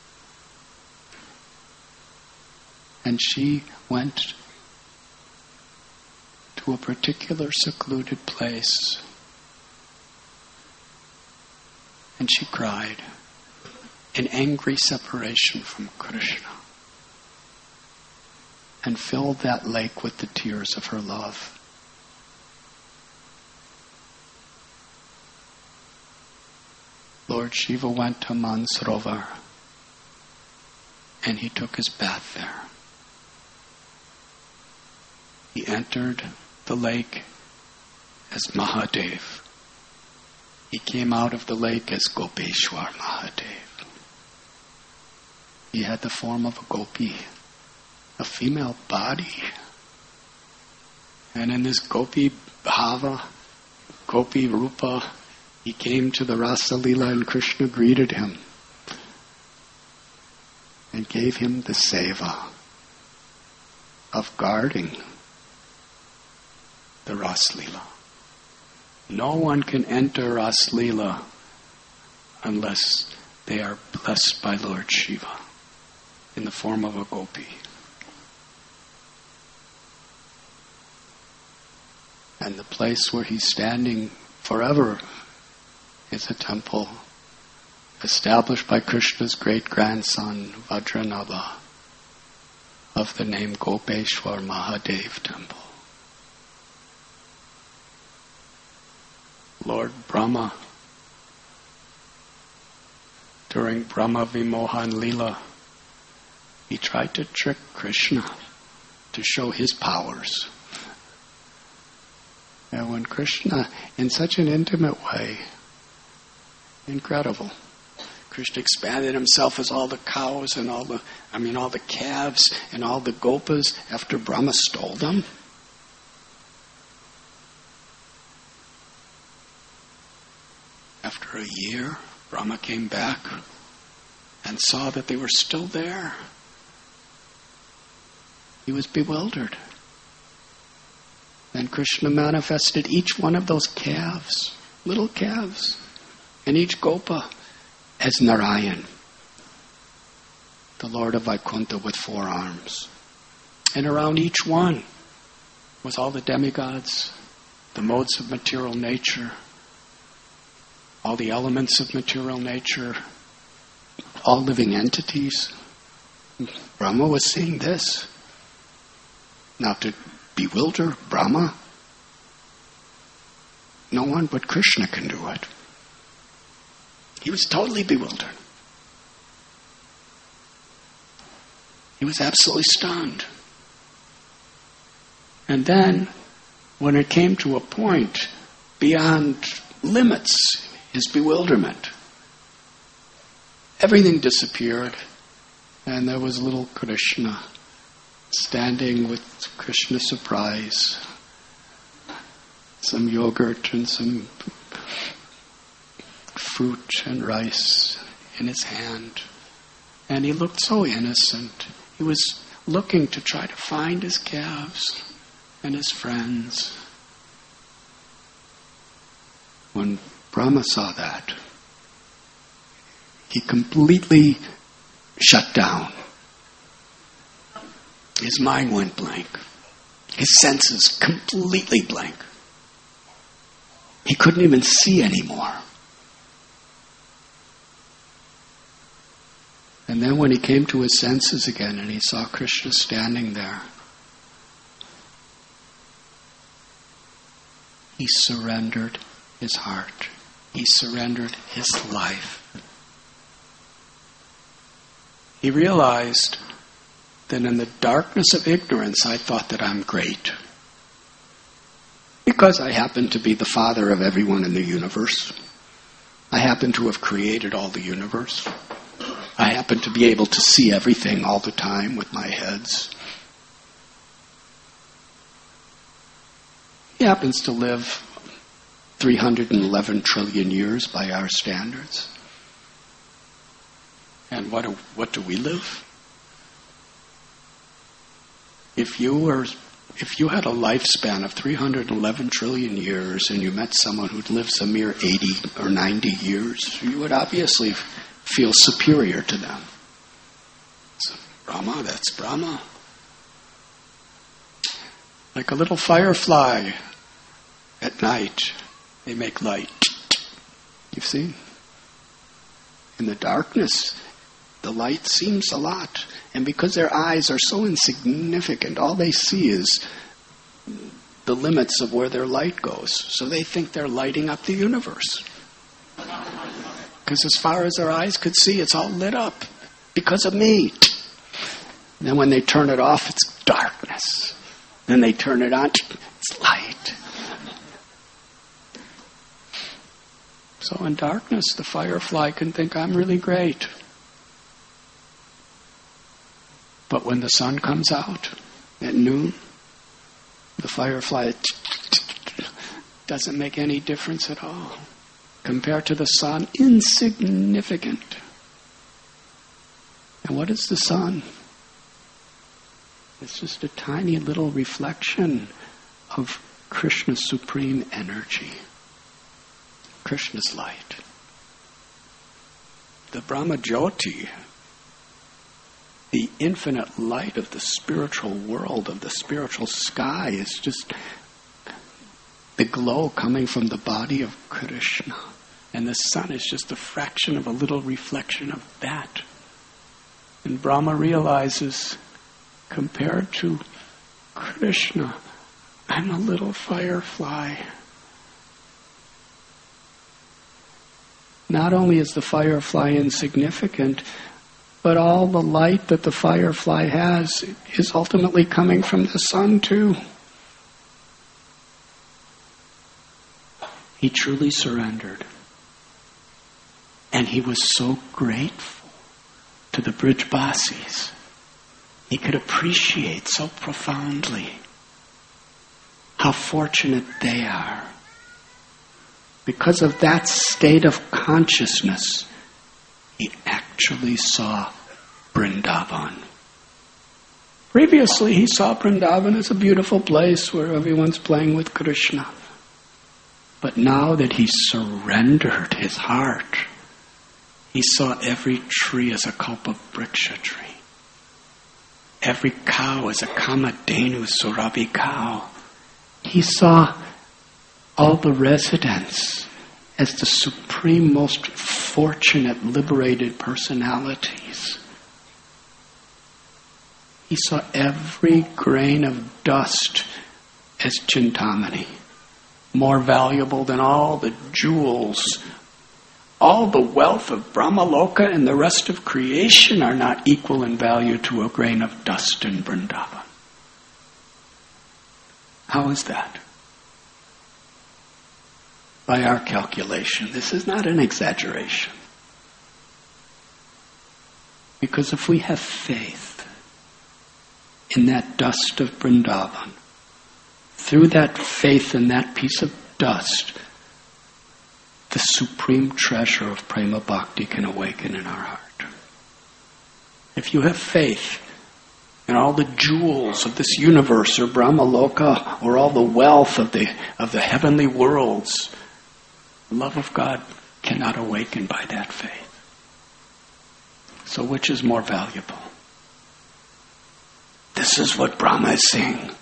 S2: And she went to a particular secluded place. And she cried in angry separation from Krishna. And filled that lake with the tears of her love. Lord Shiva went to Mansarovar and he took his bath there. He entered the lake as Mahadev. He came out of the lake as Gopeshwar Mahadev. He had the form of a gopi, a female body. And in this gopi bhava, gopi rupa, he came to the Rasa Leela and Krishna greeted him and gave him the seva of guarding the Ras Leela. No one can enter Ras Leela unless they are blessed by Lord Shiva in the form of a gopi. And the place where he's standing forever is a temple established by Krishna's great-grandson, Vajranabha, of the name Gopeshwar Mahadev Temple. Lord Brahma, during Brahma Vimohan Leela, he tried to trick Krishna to show his powers. And when Krishna, in such an intimate way, incredible, Krishna expanded himself as all the cows and all the calves and all the gopas after Brahma stole them. After a year, Brahma came back and saw that they were still there. He was bewildered. Then Krishna manifested each one of those calves, little calves, and each gopa as Narayan, the Lord of Vaikuntha with 4 arms. And around each one was all the demigods, the modes of material nature, all the elements of material nature, all living entities. Brahma was seeing this. Now to bewilder Brahma, no one but Krishna can do it. He was totally bewildered. He was absolutely stunned. And then, when it came to a point beyond limits, his bewilderment, everything disappeared, and there was little Krishna standing with Krishna's surprise, some yogurt and some fruit and rice in his hand. And he looked so innocent. He was looking to try to find his calves and his friends. When Brahma saw that, he completely shut down. His mind went blank. His senses completely blank. He couldn't even see anymore. And then when he came to his senses again and he saw Krishna standing there, he surrendered his heart. He surrendered his life. He realized that in the darkness of ignorance I thought that I'm great. Because I happen to be the father of everyone in the universe. I happen to have created all the universe. I happen to be able to see everything all the time with my heads. He happens to live 311 trillion years by our standards. And what do we live? If you had a lifespan of 311 trillion years and you met someone who lives a mere 80 or 90 years, you would obviously feel superior to them. So, Brahma, that's Brahma. Like a little firefly at night, they make light. You've seen? In the darkness, the light seems a lot. And because their eyes are so insignificant, all they see is the limits of where their light goes. So they think they're lighting up the universe. Because as far as their eyes could see, it's all lit up because of me. And then when they turn it off, it's darkness. Then they turn it on, it's light. So in darkness, the firefly can think, I'm really great. But when the sun comes out at noon, the firefly doesn't make any difference at all. Compared to the sun, insignificant. And what is the sun? It's just a tiny little reflection of Krishna's supreme energy. Krishna's light. The Brahma Jyoti, the infinite light of the spiritual world, of the spiritual sky, is just the glow coming from the body of Krishna. And the sun is just a fraction of a little reflection of that. And Brahma realizes, compared to Krishna, I'm a little firefly. Not only is the firefly insignificant, but all the light that the firefly has is ultimately coming from the sun too. He truly surrendered. And he was so grateful to the Brijbasis. He could appreciate so profoundly how fortunate they are. Because of that state of consciousness, he actually saw Vrindavan. Previously, he saw Vrindavan as a beautiful place where everyone's playing with Krishna. But now that he surrendered his heart, he saw every tree as a Kalpavriksha tree. Every cow as a Kamadhenu Surabhi cow. He saw all the residents as the supreme, most fortunate, liberated personalities. He saw every grain of dust as Chintamani, more valuable than all the jewels. All the wealth of Brahmaloka and the rest of creation are not equal in value to a grain of dust in Vrindavan. How is that? By our calculation, this is not an exaggeration. Because if we have faith in that dust of Vrindavan, through that faith in that piece of dust, the supreme treasure of Prema Bhakti can awaken in our heart. If you have faith in all the jewels of this universe, or Brahmaloka, or all the wealth of the heavenly worlds, the love of God cannot awaken by that faith. So which is more valuable? This is what Brahma is saying.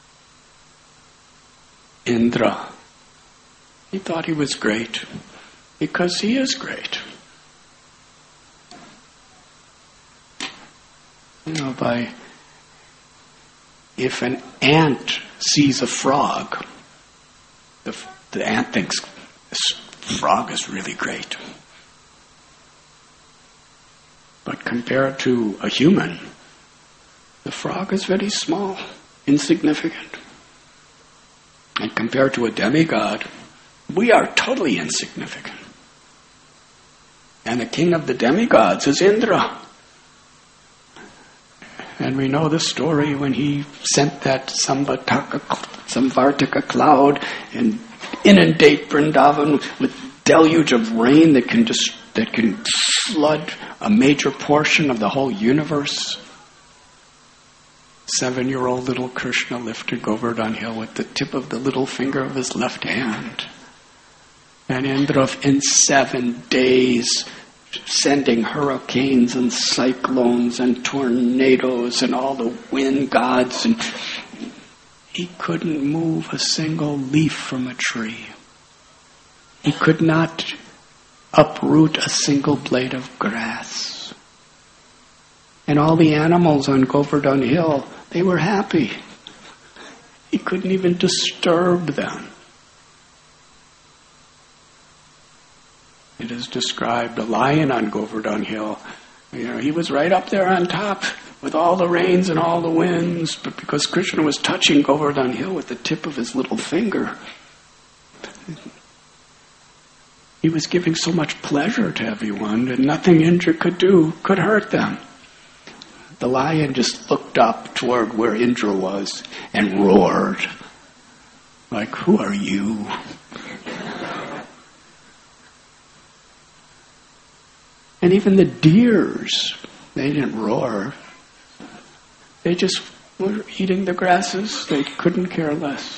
S2: Indra, he thought he was great. because he is great. If an ant sees a frog, the ant thinks this frog is really great. But compared to a human, the frog is very small, insignificant. And compared to a demigod, we are totally insignificant. And the king of the demigods is Indra. And we know the story when he sent that Samvartaka cloud and inundate Vrindavan with deluge of rain that can flood a major portion of the whole universe. 7-year-old little Krishna lifted Govardhan Hill with the tip of the little finger of his left hand. And Indra, in 7 days, sending hurricanes and cyclones and tornadoes and all the wind gods, and he couldn't move a single leaf from a tree. He could not uproot a single blade of grass. And all the animals on Govardhan Hill, they were happy. He couldn't even disturb them. It is described, a lion on Govardhan Hill, he was right up there on top with all the rains and all the winds, but because Krishna was touching Govardhan Hill with the tip of his little finger, he was giving so much pleasure to everyone that nothing Indra could do could hurt them. The lion just looked up toward where Indra was and roared, like, "Who are you?" And even the deers, they didn't roar. They just were eating the grasses. They couldn't care less.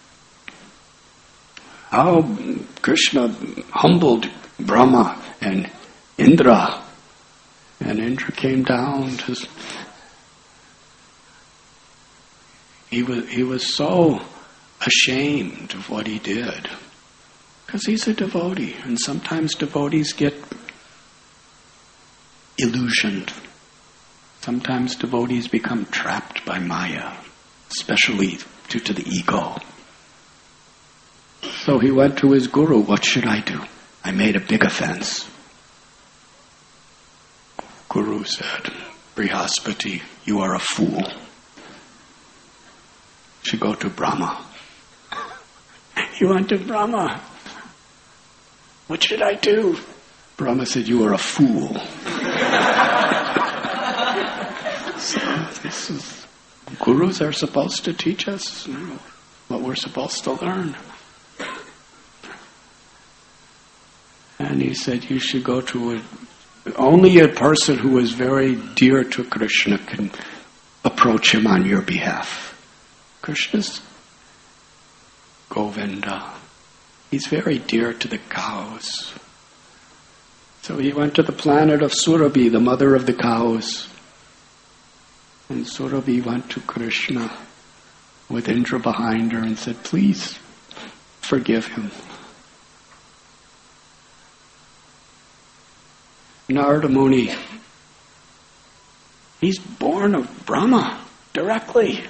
S2: How Krishna humbled Brahma and Indra. And Indra came down to... He was so ashamed of what he did. Because he's a devotee. And sometimes devotees get illusioned. Sometimes devotees become trapped by Maya, especially due to the ego. So he went to his guru, "What should I do? I made a big offense." Guru said, "Brihaspati, you are a fool. You should go to Brahma." He went to Brahma. "What should I do?" Brahma said, "You are a fool." So gurus are supposed to teach us what we're supposed to learn. And he said, you should go to only a person who is very dear to Krishna can approach him on your behalf. Krishna's Govinda. He's very dear to the cows. So he went to the planet of Surabhi, the mother of the cows. And Surabhi went to Krishna with Indra behind her and said, "Please forgive him." Narada Muni, he's born of Brahma directly.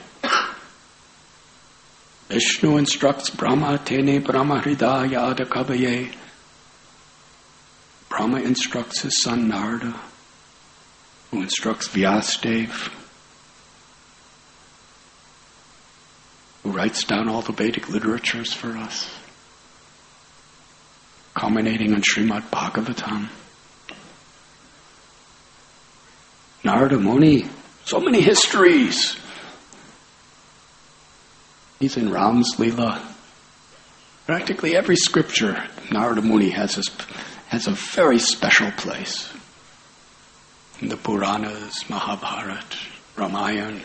S2: Vishnu instructs Brahma, "Tene Brahma Hridaya Adakavaye." Brahma instructs his son Narada, who instructs Vyasadeva, who writes down all the Vedic literatures for us, culminating in Srimad Bhagavatam. Narada Muni, so many histories. He's in Ram's Leela. Practically every scripture, Narada Muni has a very special place. In the Puranas, Mahabharata, Ramayana.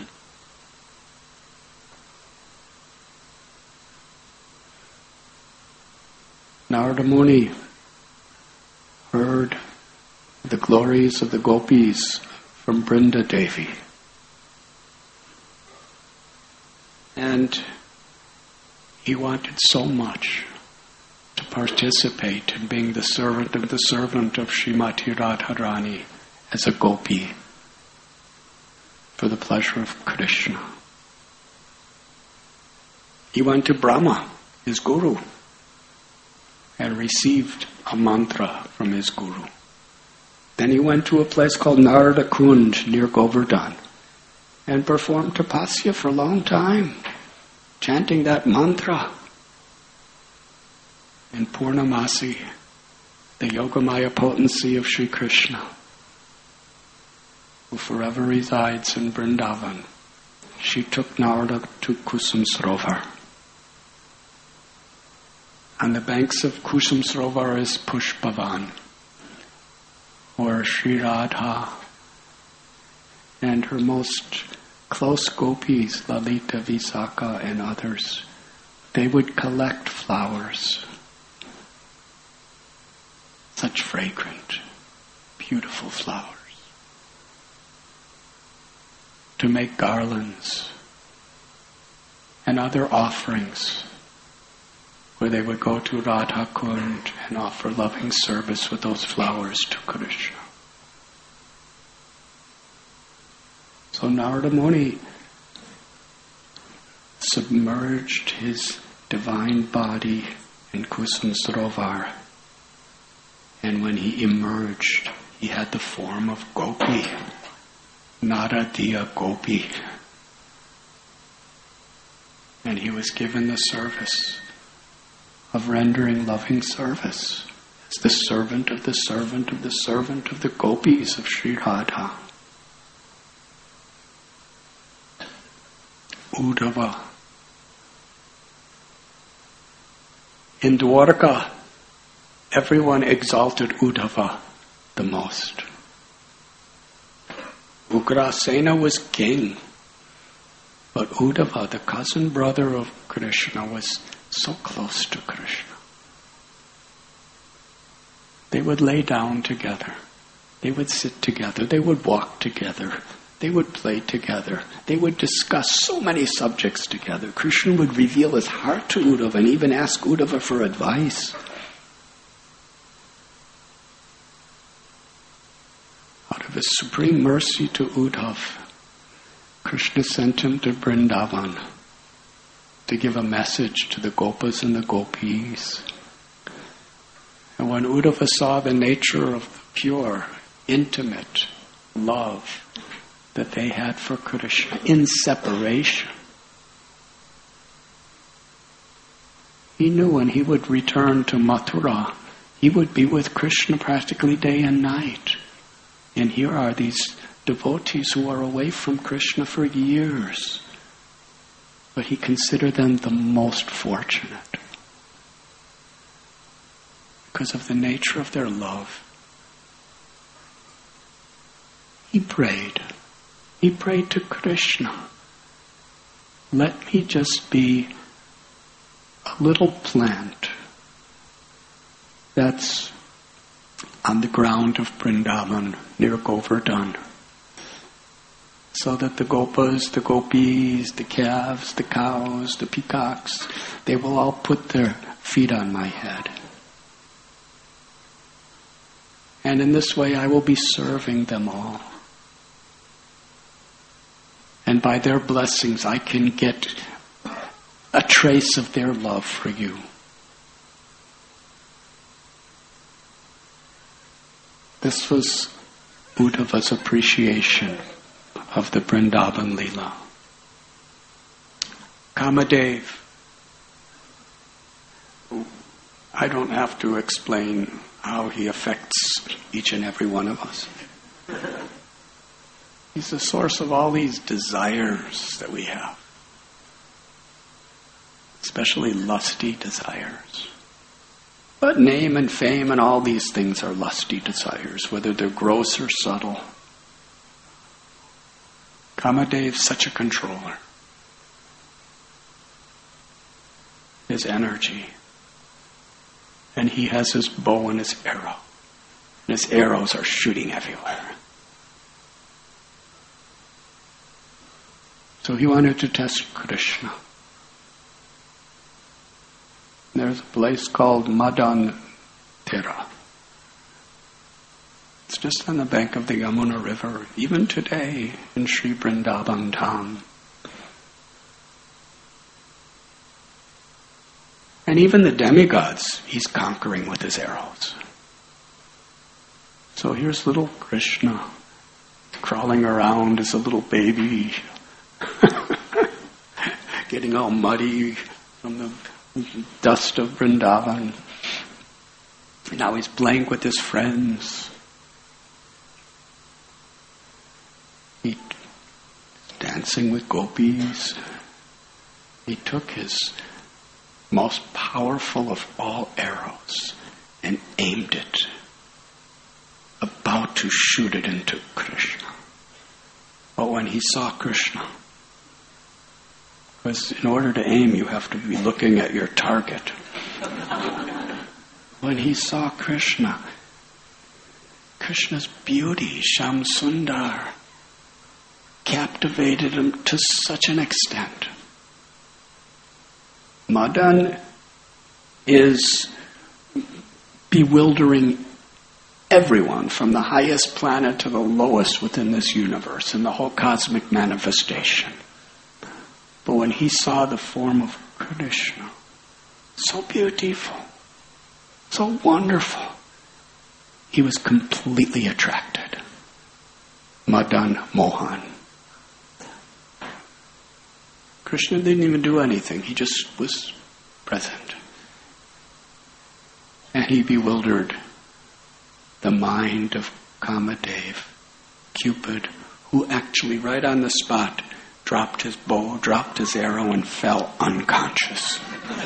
S2: Narada Muni heard the glories of the gopis from Brinda Devi. And he wanted so much to participate in being the servant of Srimati Radharani as a gopi for the pleasure of Krishna. He went to Brahma, his guru, and received a mantra from his guru. Then he went to a place called Narada Kund near Govardhan and performed tapasya for a long time, chanting that mantra. In Purnamasi, the Yogamaya potency of Sri Krishna, who forever resides in Vrindavan, she took Narada to Kusum Sarovar. On the banks of Kusum Sarovar is Pushpavan, where Sri Radha and her most close gopis, Lalita, Visakha, and others, they would collect flowers. Such fragrant, beautiful flowers. To make garlands and other offerings, where they would go to Radha Kund and offer loving service with those flowers to Krishna. So Narada Muni submerged his divine body in Kusum Sarovar, and when he emerged, he had the form of Gopi, Naradiya Gopi. And he was given the service of rendering loving service as the servant of the servant of the servant of the gopis of Sri Radha. Uddhava. In Dwarka, everyone exalted Uddhava the most. Ugrasena was king, but Uddhava, the cousin brother of Krishna, was so close to Krishna. They would lay down together. They would sit together. They would walk together. They would play together. They would discuss so many subjects together. Krishna would reveal his heart to Uddhava and even ask Uddhava for advice. Out of his supreme mercy to Uddhava, Krishna sent him to Vrindavan to give a message to the Gopas and the Gopis. And when Uddhava saw the nature of the pure, intimate love that they had for Krishna in separation, he knew when he would return to Mathura, he would be with Krishna practically day and night. And here are these devotees who are away from Krishna for years. But he considered them the most fortunate because of the nature of their love. He prayed. He prayed to Krishna, let me just be a little plant that's on the ground of Vrindavan near Govardhan, so that the Gopas, the Gopis, the calves, the cows, the peacocks, they will all put their feet on my head. And in this way I will be serving them all. And by their blessings I can get a trace of their love for you. This was Uddhava's appreciation of the Vrindavan Leela. Kamadev. I don't have to explain how he affects each and every one of us. He's the source of all these desires that we have, especially lusty desires. But name and fame and all these things are lusty desires, whether they're gross or subtle. Kamadev's such a controller. His energy. And he has his bow and his arrow. And his arrows are shooting everywhere. So he wanted to test Krishna. There's a place called Madan Tera. It's just on the bank of the Yamuna River, even today in Sri Vrindavan Dham. And even the demigods, he's conquering with his arrows. So here's little Krishna crawling around as a little baby, getting all muddy from the dust of Vrindavan. Now he's playing with his friends. He's dancing with gopis. He took his most powerful of all arrows and aimed it, about to shoot it into Krishna. But when he saw Krishna, because in order to aim you have to be looking at your target. When he saw Krishna, Krishna's beauty, Sham Sundar, captivated him to such an extent. Madan is bewildering everyone from the highest planet to the lowest within this universe and the whole cosmic manifestation. But when he saw the form of Krishna, so beautiful, so wonderful, he was completely attracted. Madan Mohan. Krishna didn't even do anything. He just was present. And he bewildered the mind of Kamadev, Cupid, who actually right on the spot dropped his bow, dropped his arrow, and fell unconscious.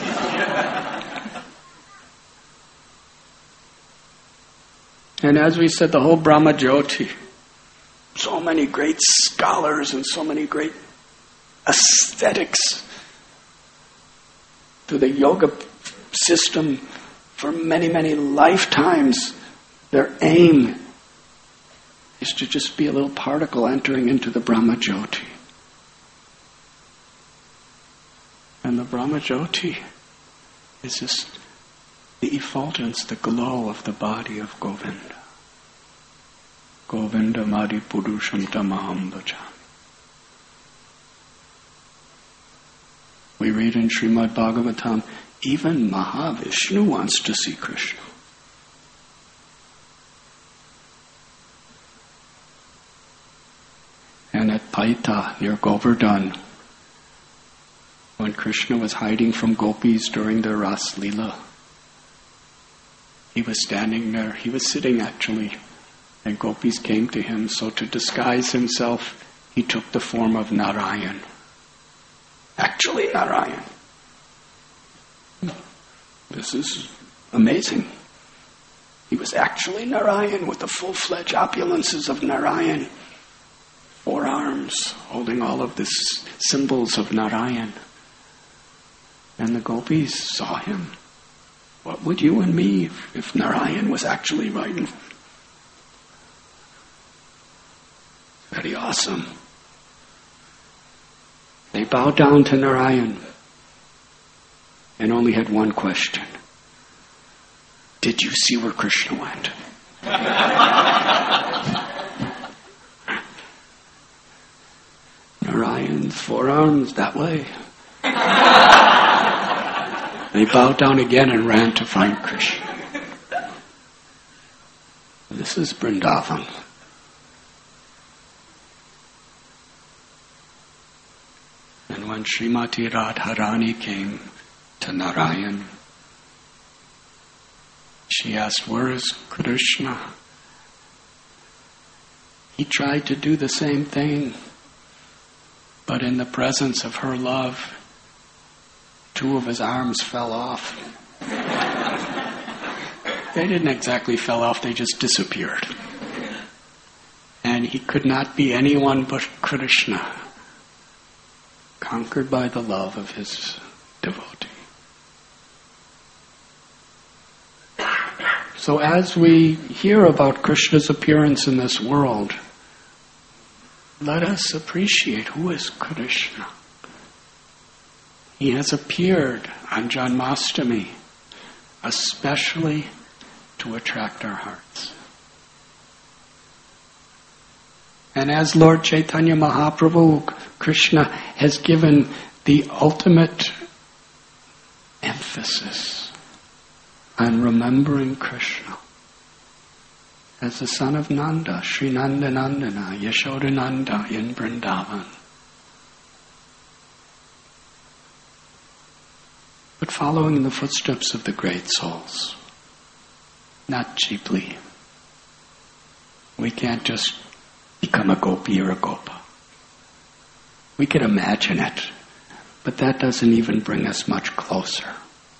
S2: And as we said, the whole Brahma Jyoti, so many great scholars and so many great aesthetics to the yoga system for many, many lifetimes, their aim is to just be a little particle entering into the Brahma Jyoti. And the Brahma Jyoti is just the effulgence, the glow of the body of Govinda. Govinda Madi Purusham Tamaham Bhajami. We read in Srimad Bhagavatam, even Mahavishnu wants to see Krishna. And at Paita, near Govardhan, when Krishna was hiding from gopis during their Ras Leela, he was standing there, he was sitting actually, and gopis came to him, so to disguise himself, he took the form of Narayan. Actually Narayan. This is amazing. He was actually Narayan with the full-fledged opulences of Narayan. 4 arms holding all of these symbols of Narayan. And the gopis saw him. What would you and me if Narayan was actually right? Very awesome. They bowed down to Narayan and only had one question. Did you see where Krishna went? Narayan's 4 arms that way. They bowed down again and ran to find Krishna. This is Vrindavan. And when Srimati Radharani came to Narayan, she asked, where is Krishna? He tried to do the same thing, but in the presence of her love, 2 of his arms fell off. They didn't exactly fell off, they just disappeared. And he could not be anyone but Krishna, conquered by the love of his devotee. So as we hear about Krishna's appearance in this world, let us appreciate who is Krishna. He has appeared on Janmashtami especially to attract our hearts. And as Lord Chaitanya Mahaprabhu, Krishna has given the ultimate emphasis on remembering Krishna as the son of Nanda, Sri Nanda Nandana, Yashodananda in Vrindavan. But following in the footsteps of the great souls, not cheaply. We can't just become a gopi or a gopa. We can imagine it, but that doesn't even bring us much closer.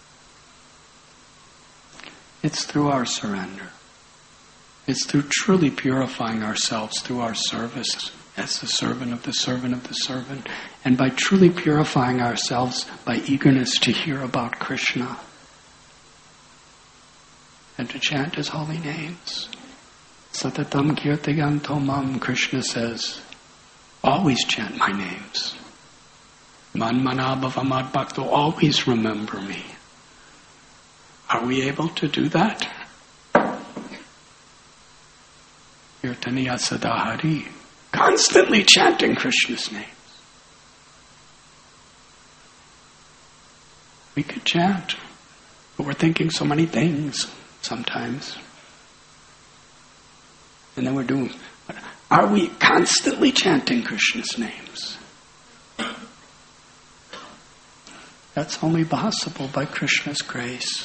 S2: It's through our surrender. It's through truly purifying ourselves through our service as the servant of the servant of the servant, and by truly purifying ourselves by eagerness to hear about Krishna and to chant His holy names. Satatam kirtayanto mam, Krishna says, always chant my names. Man manabhavamad bhakto, always remember me. Are we able to do that? Kirtaniya sadahari, constantly chanting Krishna's names. We could chant, but we're thinking so many things sometimes. And then we're doing, are we constantly chanting Krishna's names? That's only possible by Krishna's grace.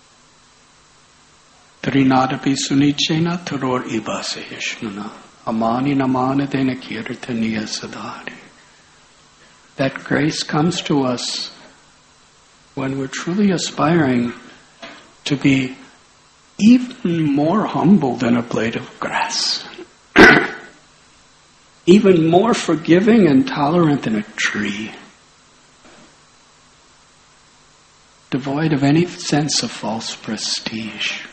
S2: Trinadapi sunichena taror ibase hishnuna amani namana dena kirtaniya sadhari. That grace comes to us when we're truly aspiring to be even more humble than a blade of grass. Even more forgiving and tolerant than a tree. Devoid of any sense of false prestige.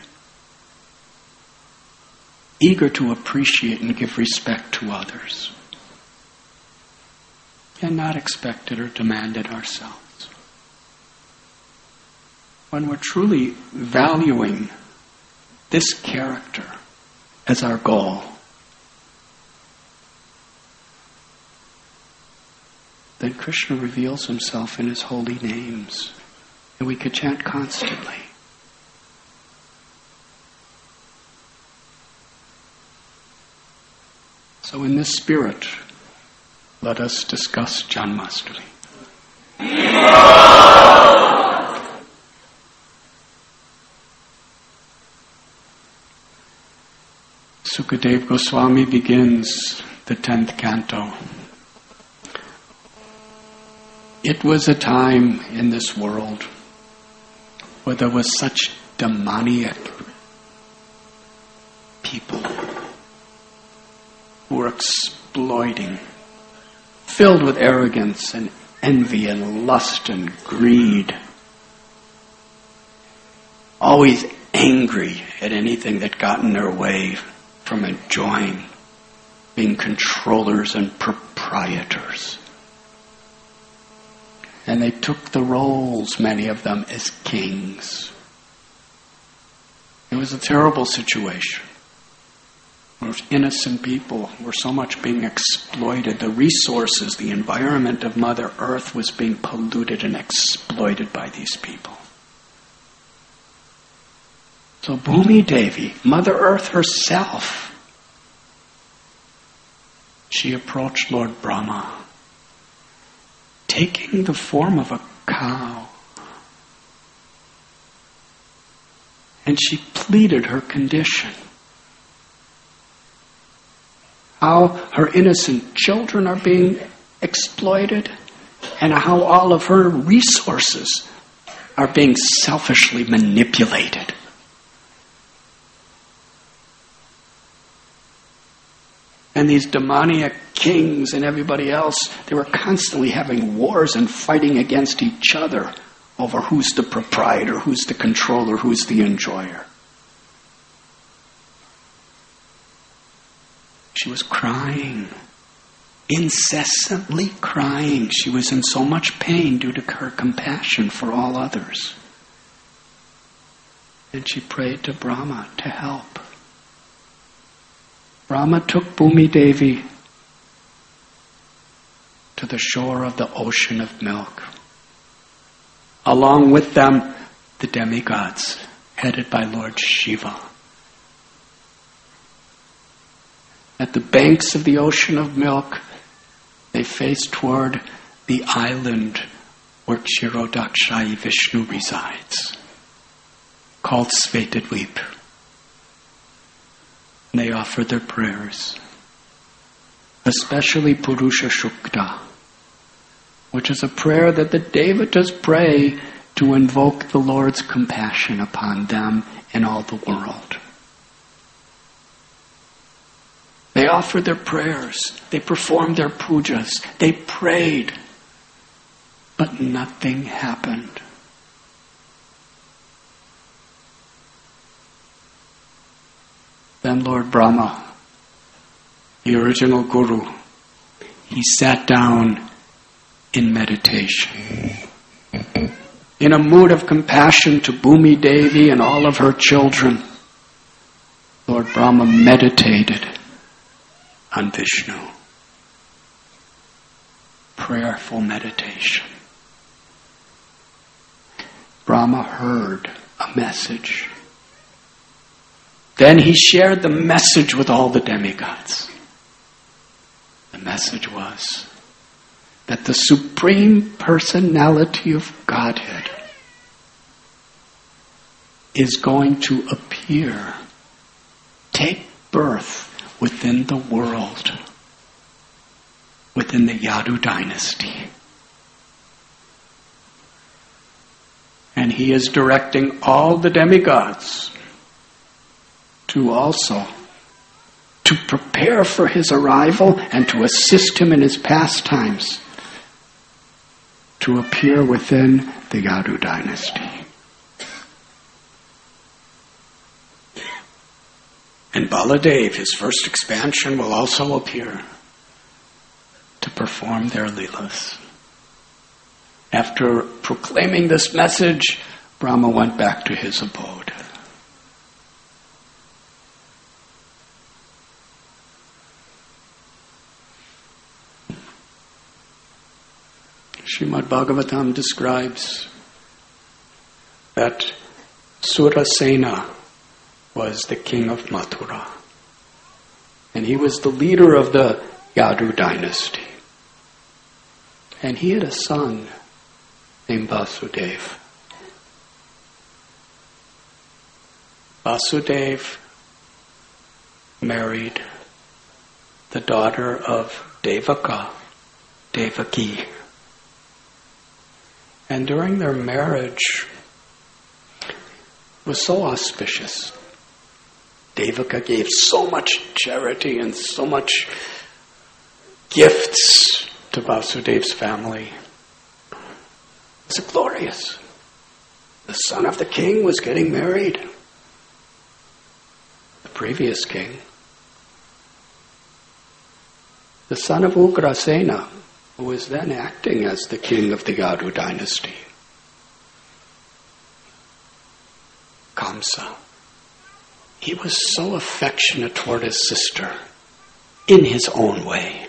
S2: Eager to appreciate and give respect to others. And not expect it or demand it ourselves. When we're truly valuing this character as our goal, then Krishna reveals Himself in His holy names, and we could chant constantly. So in this spirit, let us discuss Janmashtami. Sukadeva Goswami begins the 10th canto. It was a time in this world where there was such demoniac people who were exploiting, filled with arrogance and envy and lust and greed, always angry at anything that got in their way from enjoying being controllers and proprietors. And they took the roles, many of them, as kings. It was a terrible situation. Where innocent people were so much being exploited. The resources, the environment of Mother Earth was being polluted and exploited by these people. So Bhumi Devi, Mother Earth herself, she approached Lord Brahma, taking the form of a cow. And she pleaded her condition. How her innocent children are being exploited, and how all of her resources are being selfishly manipulated. And these demoniac kings and everybody else, they were constantly having wars and fighting against each other over who's the proprietor, who's the controller, who's the enjoyer. She was crying, incessantly crying. She was in so much pain due to her compassion for all others. And she prayed to Brahma to help. Brahma took Bhumi Devi to the shore of the ocean of milk. Along with them, the demigods, headed by Lord Shiva. At the banks of the ocean of milk, they faced toward the island where Kshirodakshayi Vishnu resides, called Svetadvip. They offered their prayers, especially Purusha Shukta, which is a prayer that the Devatas pray to invoke the Lord's compassion upon them and all the world. They offered their prayers, they performed their pujas, they prayed, but nothing happened. Then Lord Brahma, the original guru, he sat down in meditation. In a mood of compassion to Bhumi Devi and all of her children, Lord Brahma meditated on Vishnu. Prayerful meditation. Brahma heard a message. Then he shared the message with all the demigods. The message was that the Supreme Personality of Godhead is going to appear, take birth within the world, within the Yadu dynasty. And he is directing all the demigods to prepare for his arrival and to assist him in his pastimes, to appear within the Yadu dynasty. And Baladev, his first expansion, will also appear to perform their leelas. After proclaiming this message, Brahma went back to his abode. Srimad Bhagavatam describes that Surasena was the king of Mathura. And he was the leader of the Yadu dynasty. And he had a son named Vasudeva. Vasudeva married the daughter of Devaki. And during their marriage, it was so auspicious. Devaka gave so much charity and so much gifts to Vasudeva's family. It was glorious. The son of the king was getting married. The previous king. The son of Ugrasena, who was then acting as the king of the Yadu dynasty. Kamsa. He was so affectionate toward his sister in his own way.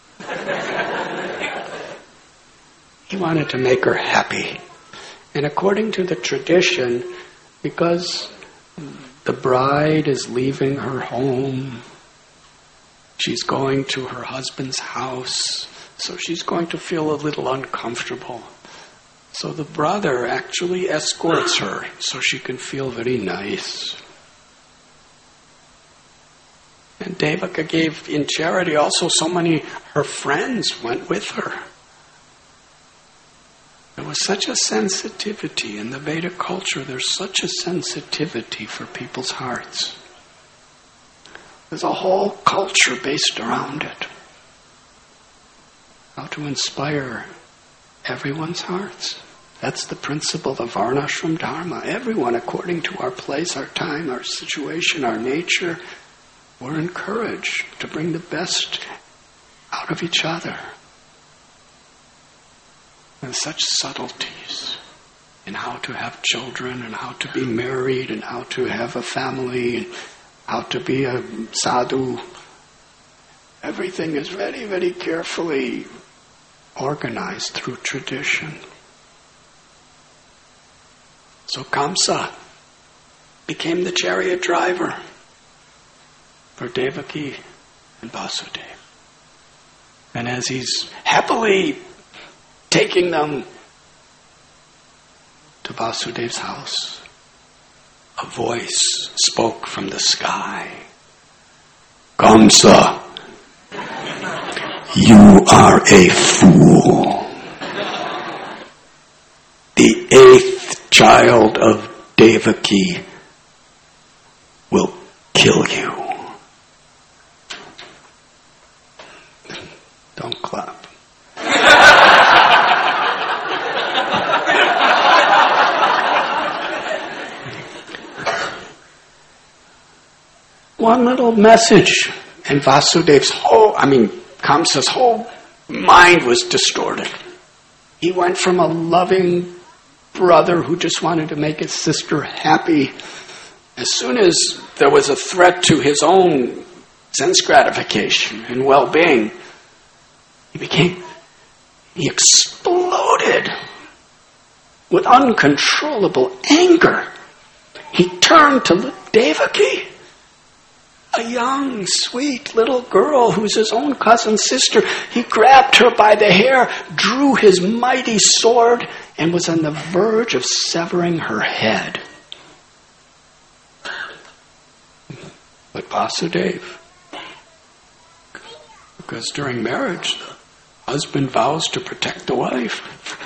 S2: He wanted to make her happy. And according to the tradition, because the bride is leaving her home, she's going to her husband's house, so she's going to feel a little uncomfortable. So the brother actually escorts her so she can feel very nice. And Devaka gave in charity also so many, her friends went with her. There was such a sensitivity in the Vedic culture, there's such a sensitivity for people's hearts. There's a whole culture based around it. How to inspire everyone's hearts. That's the principle of Varnashram Dharma. Everyone, according to our place, our time, our situation, our nature, we're encouraged to bring the best out of each other. And such subtleties. and how to have children, and how to be married, and how to have a family, and how to be a sadhu. Everything is very, very carefully organized through tradition. So Kamsa became the chariot driver for Devaki and Vasudeva. And as he's happily taking them to Vasudev's house, a voice spoke from the sky. Kamsa, you are a fool. The 8th child of Devaki will kill you. Don't clap. One little message, and Kamsa's whole mind was distorted. He went from a loving brother who just wanted to make his sister happy. As soon as there was a threat to his own sense gratification and well-being, he exploded with uncontrollable anger. He turned to Devaki, a young, sweet little girl who's his own cousin's sister. He grabbed her by the hair, drew his mighty sword, and was on the verge of severing her head. But Vasudeva, because during marriage, the husband vows to protect the wife.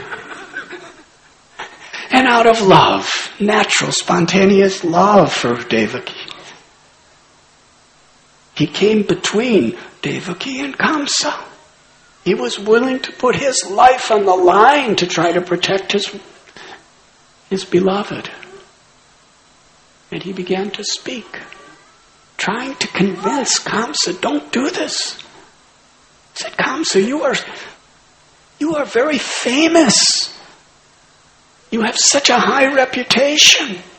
S2: And out of love, natural, spontaneous love for Devaki, he came between Devaki and Kamsa. He was willing to put his life on the line to try to protect his beloved. And he began to speak, trying to convince Kamsa, don't do this. He said, Kamsa, you are very famous. You have such a high reputation.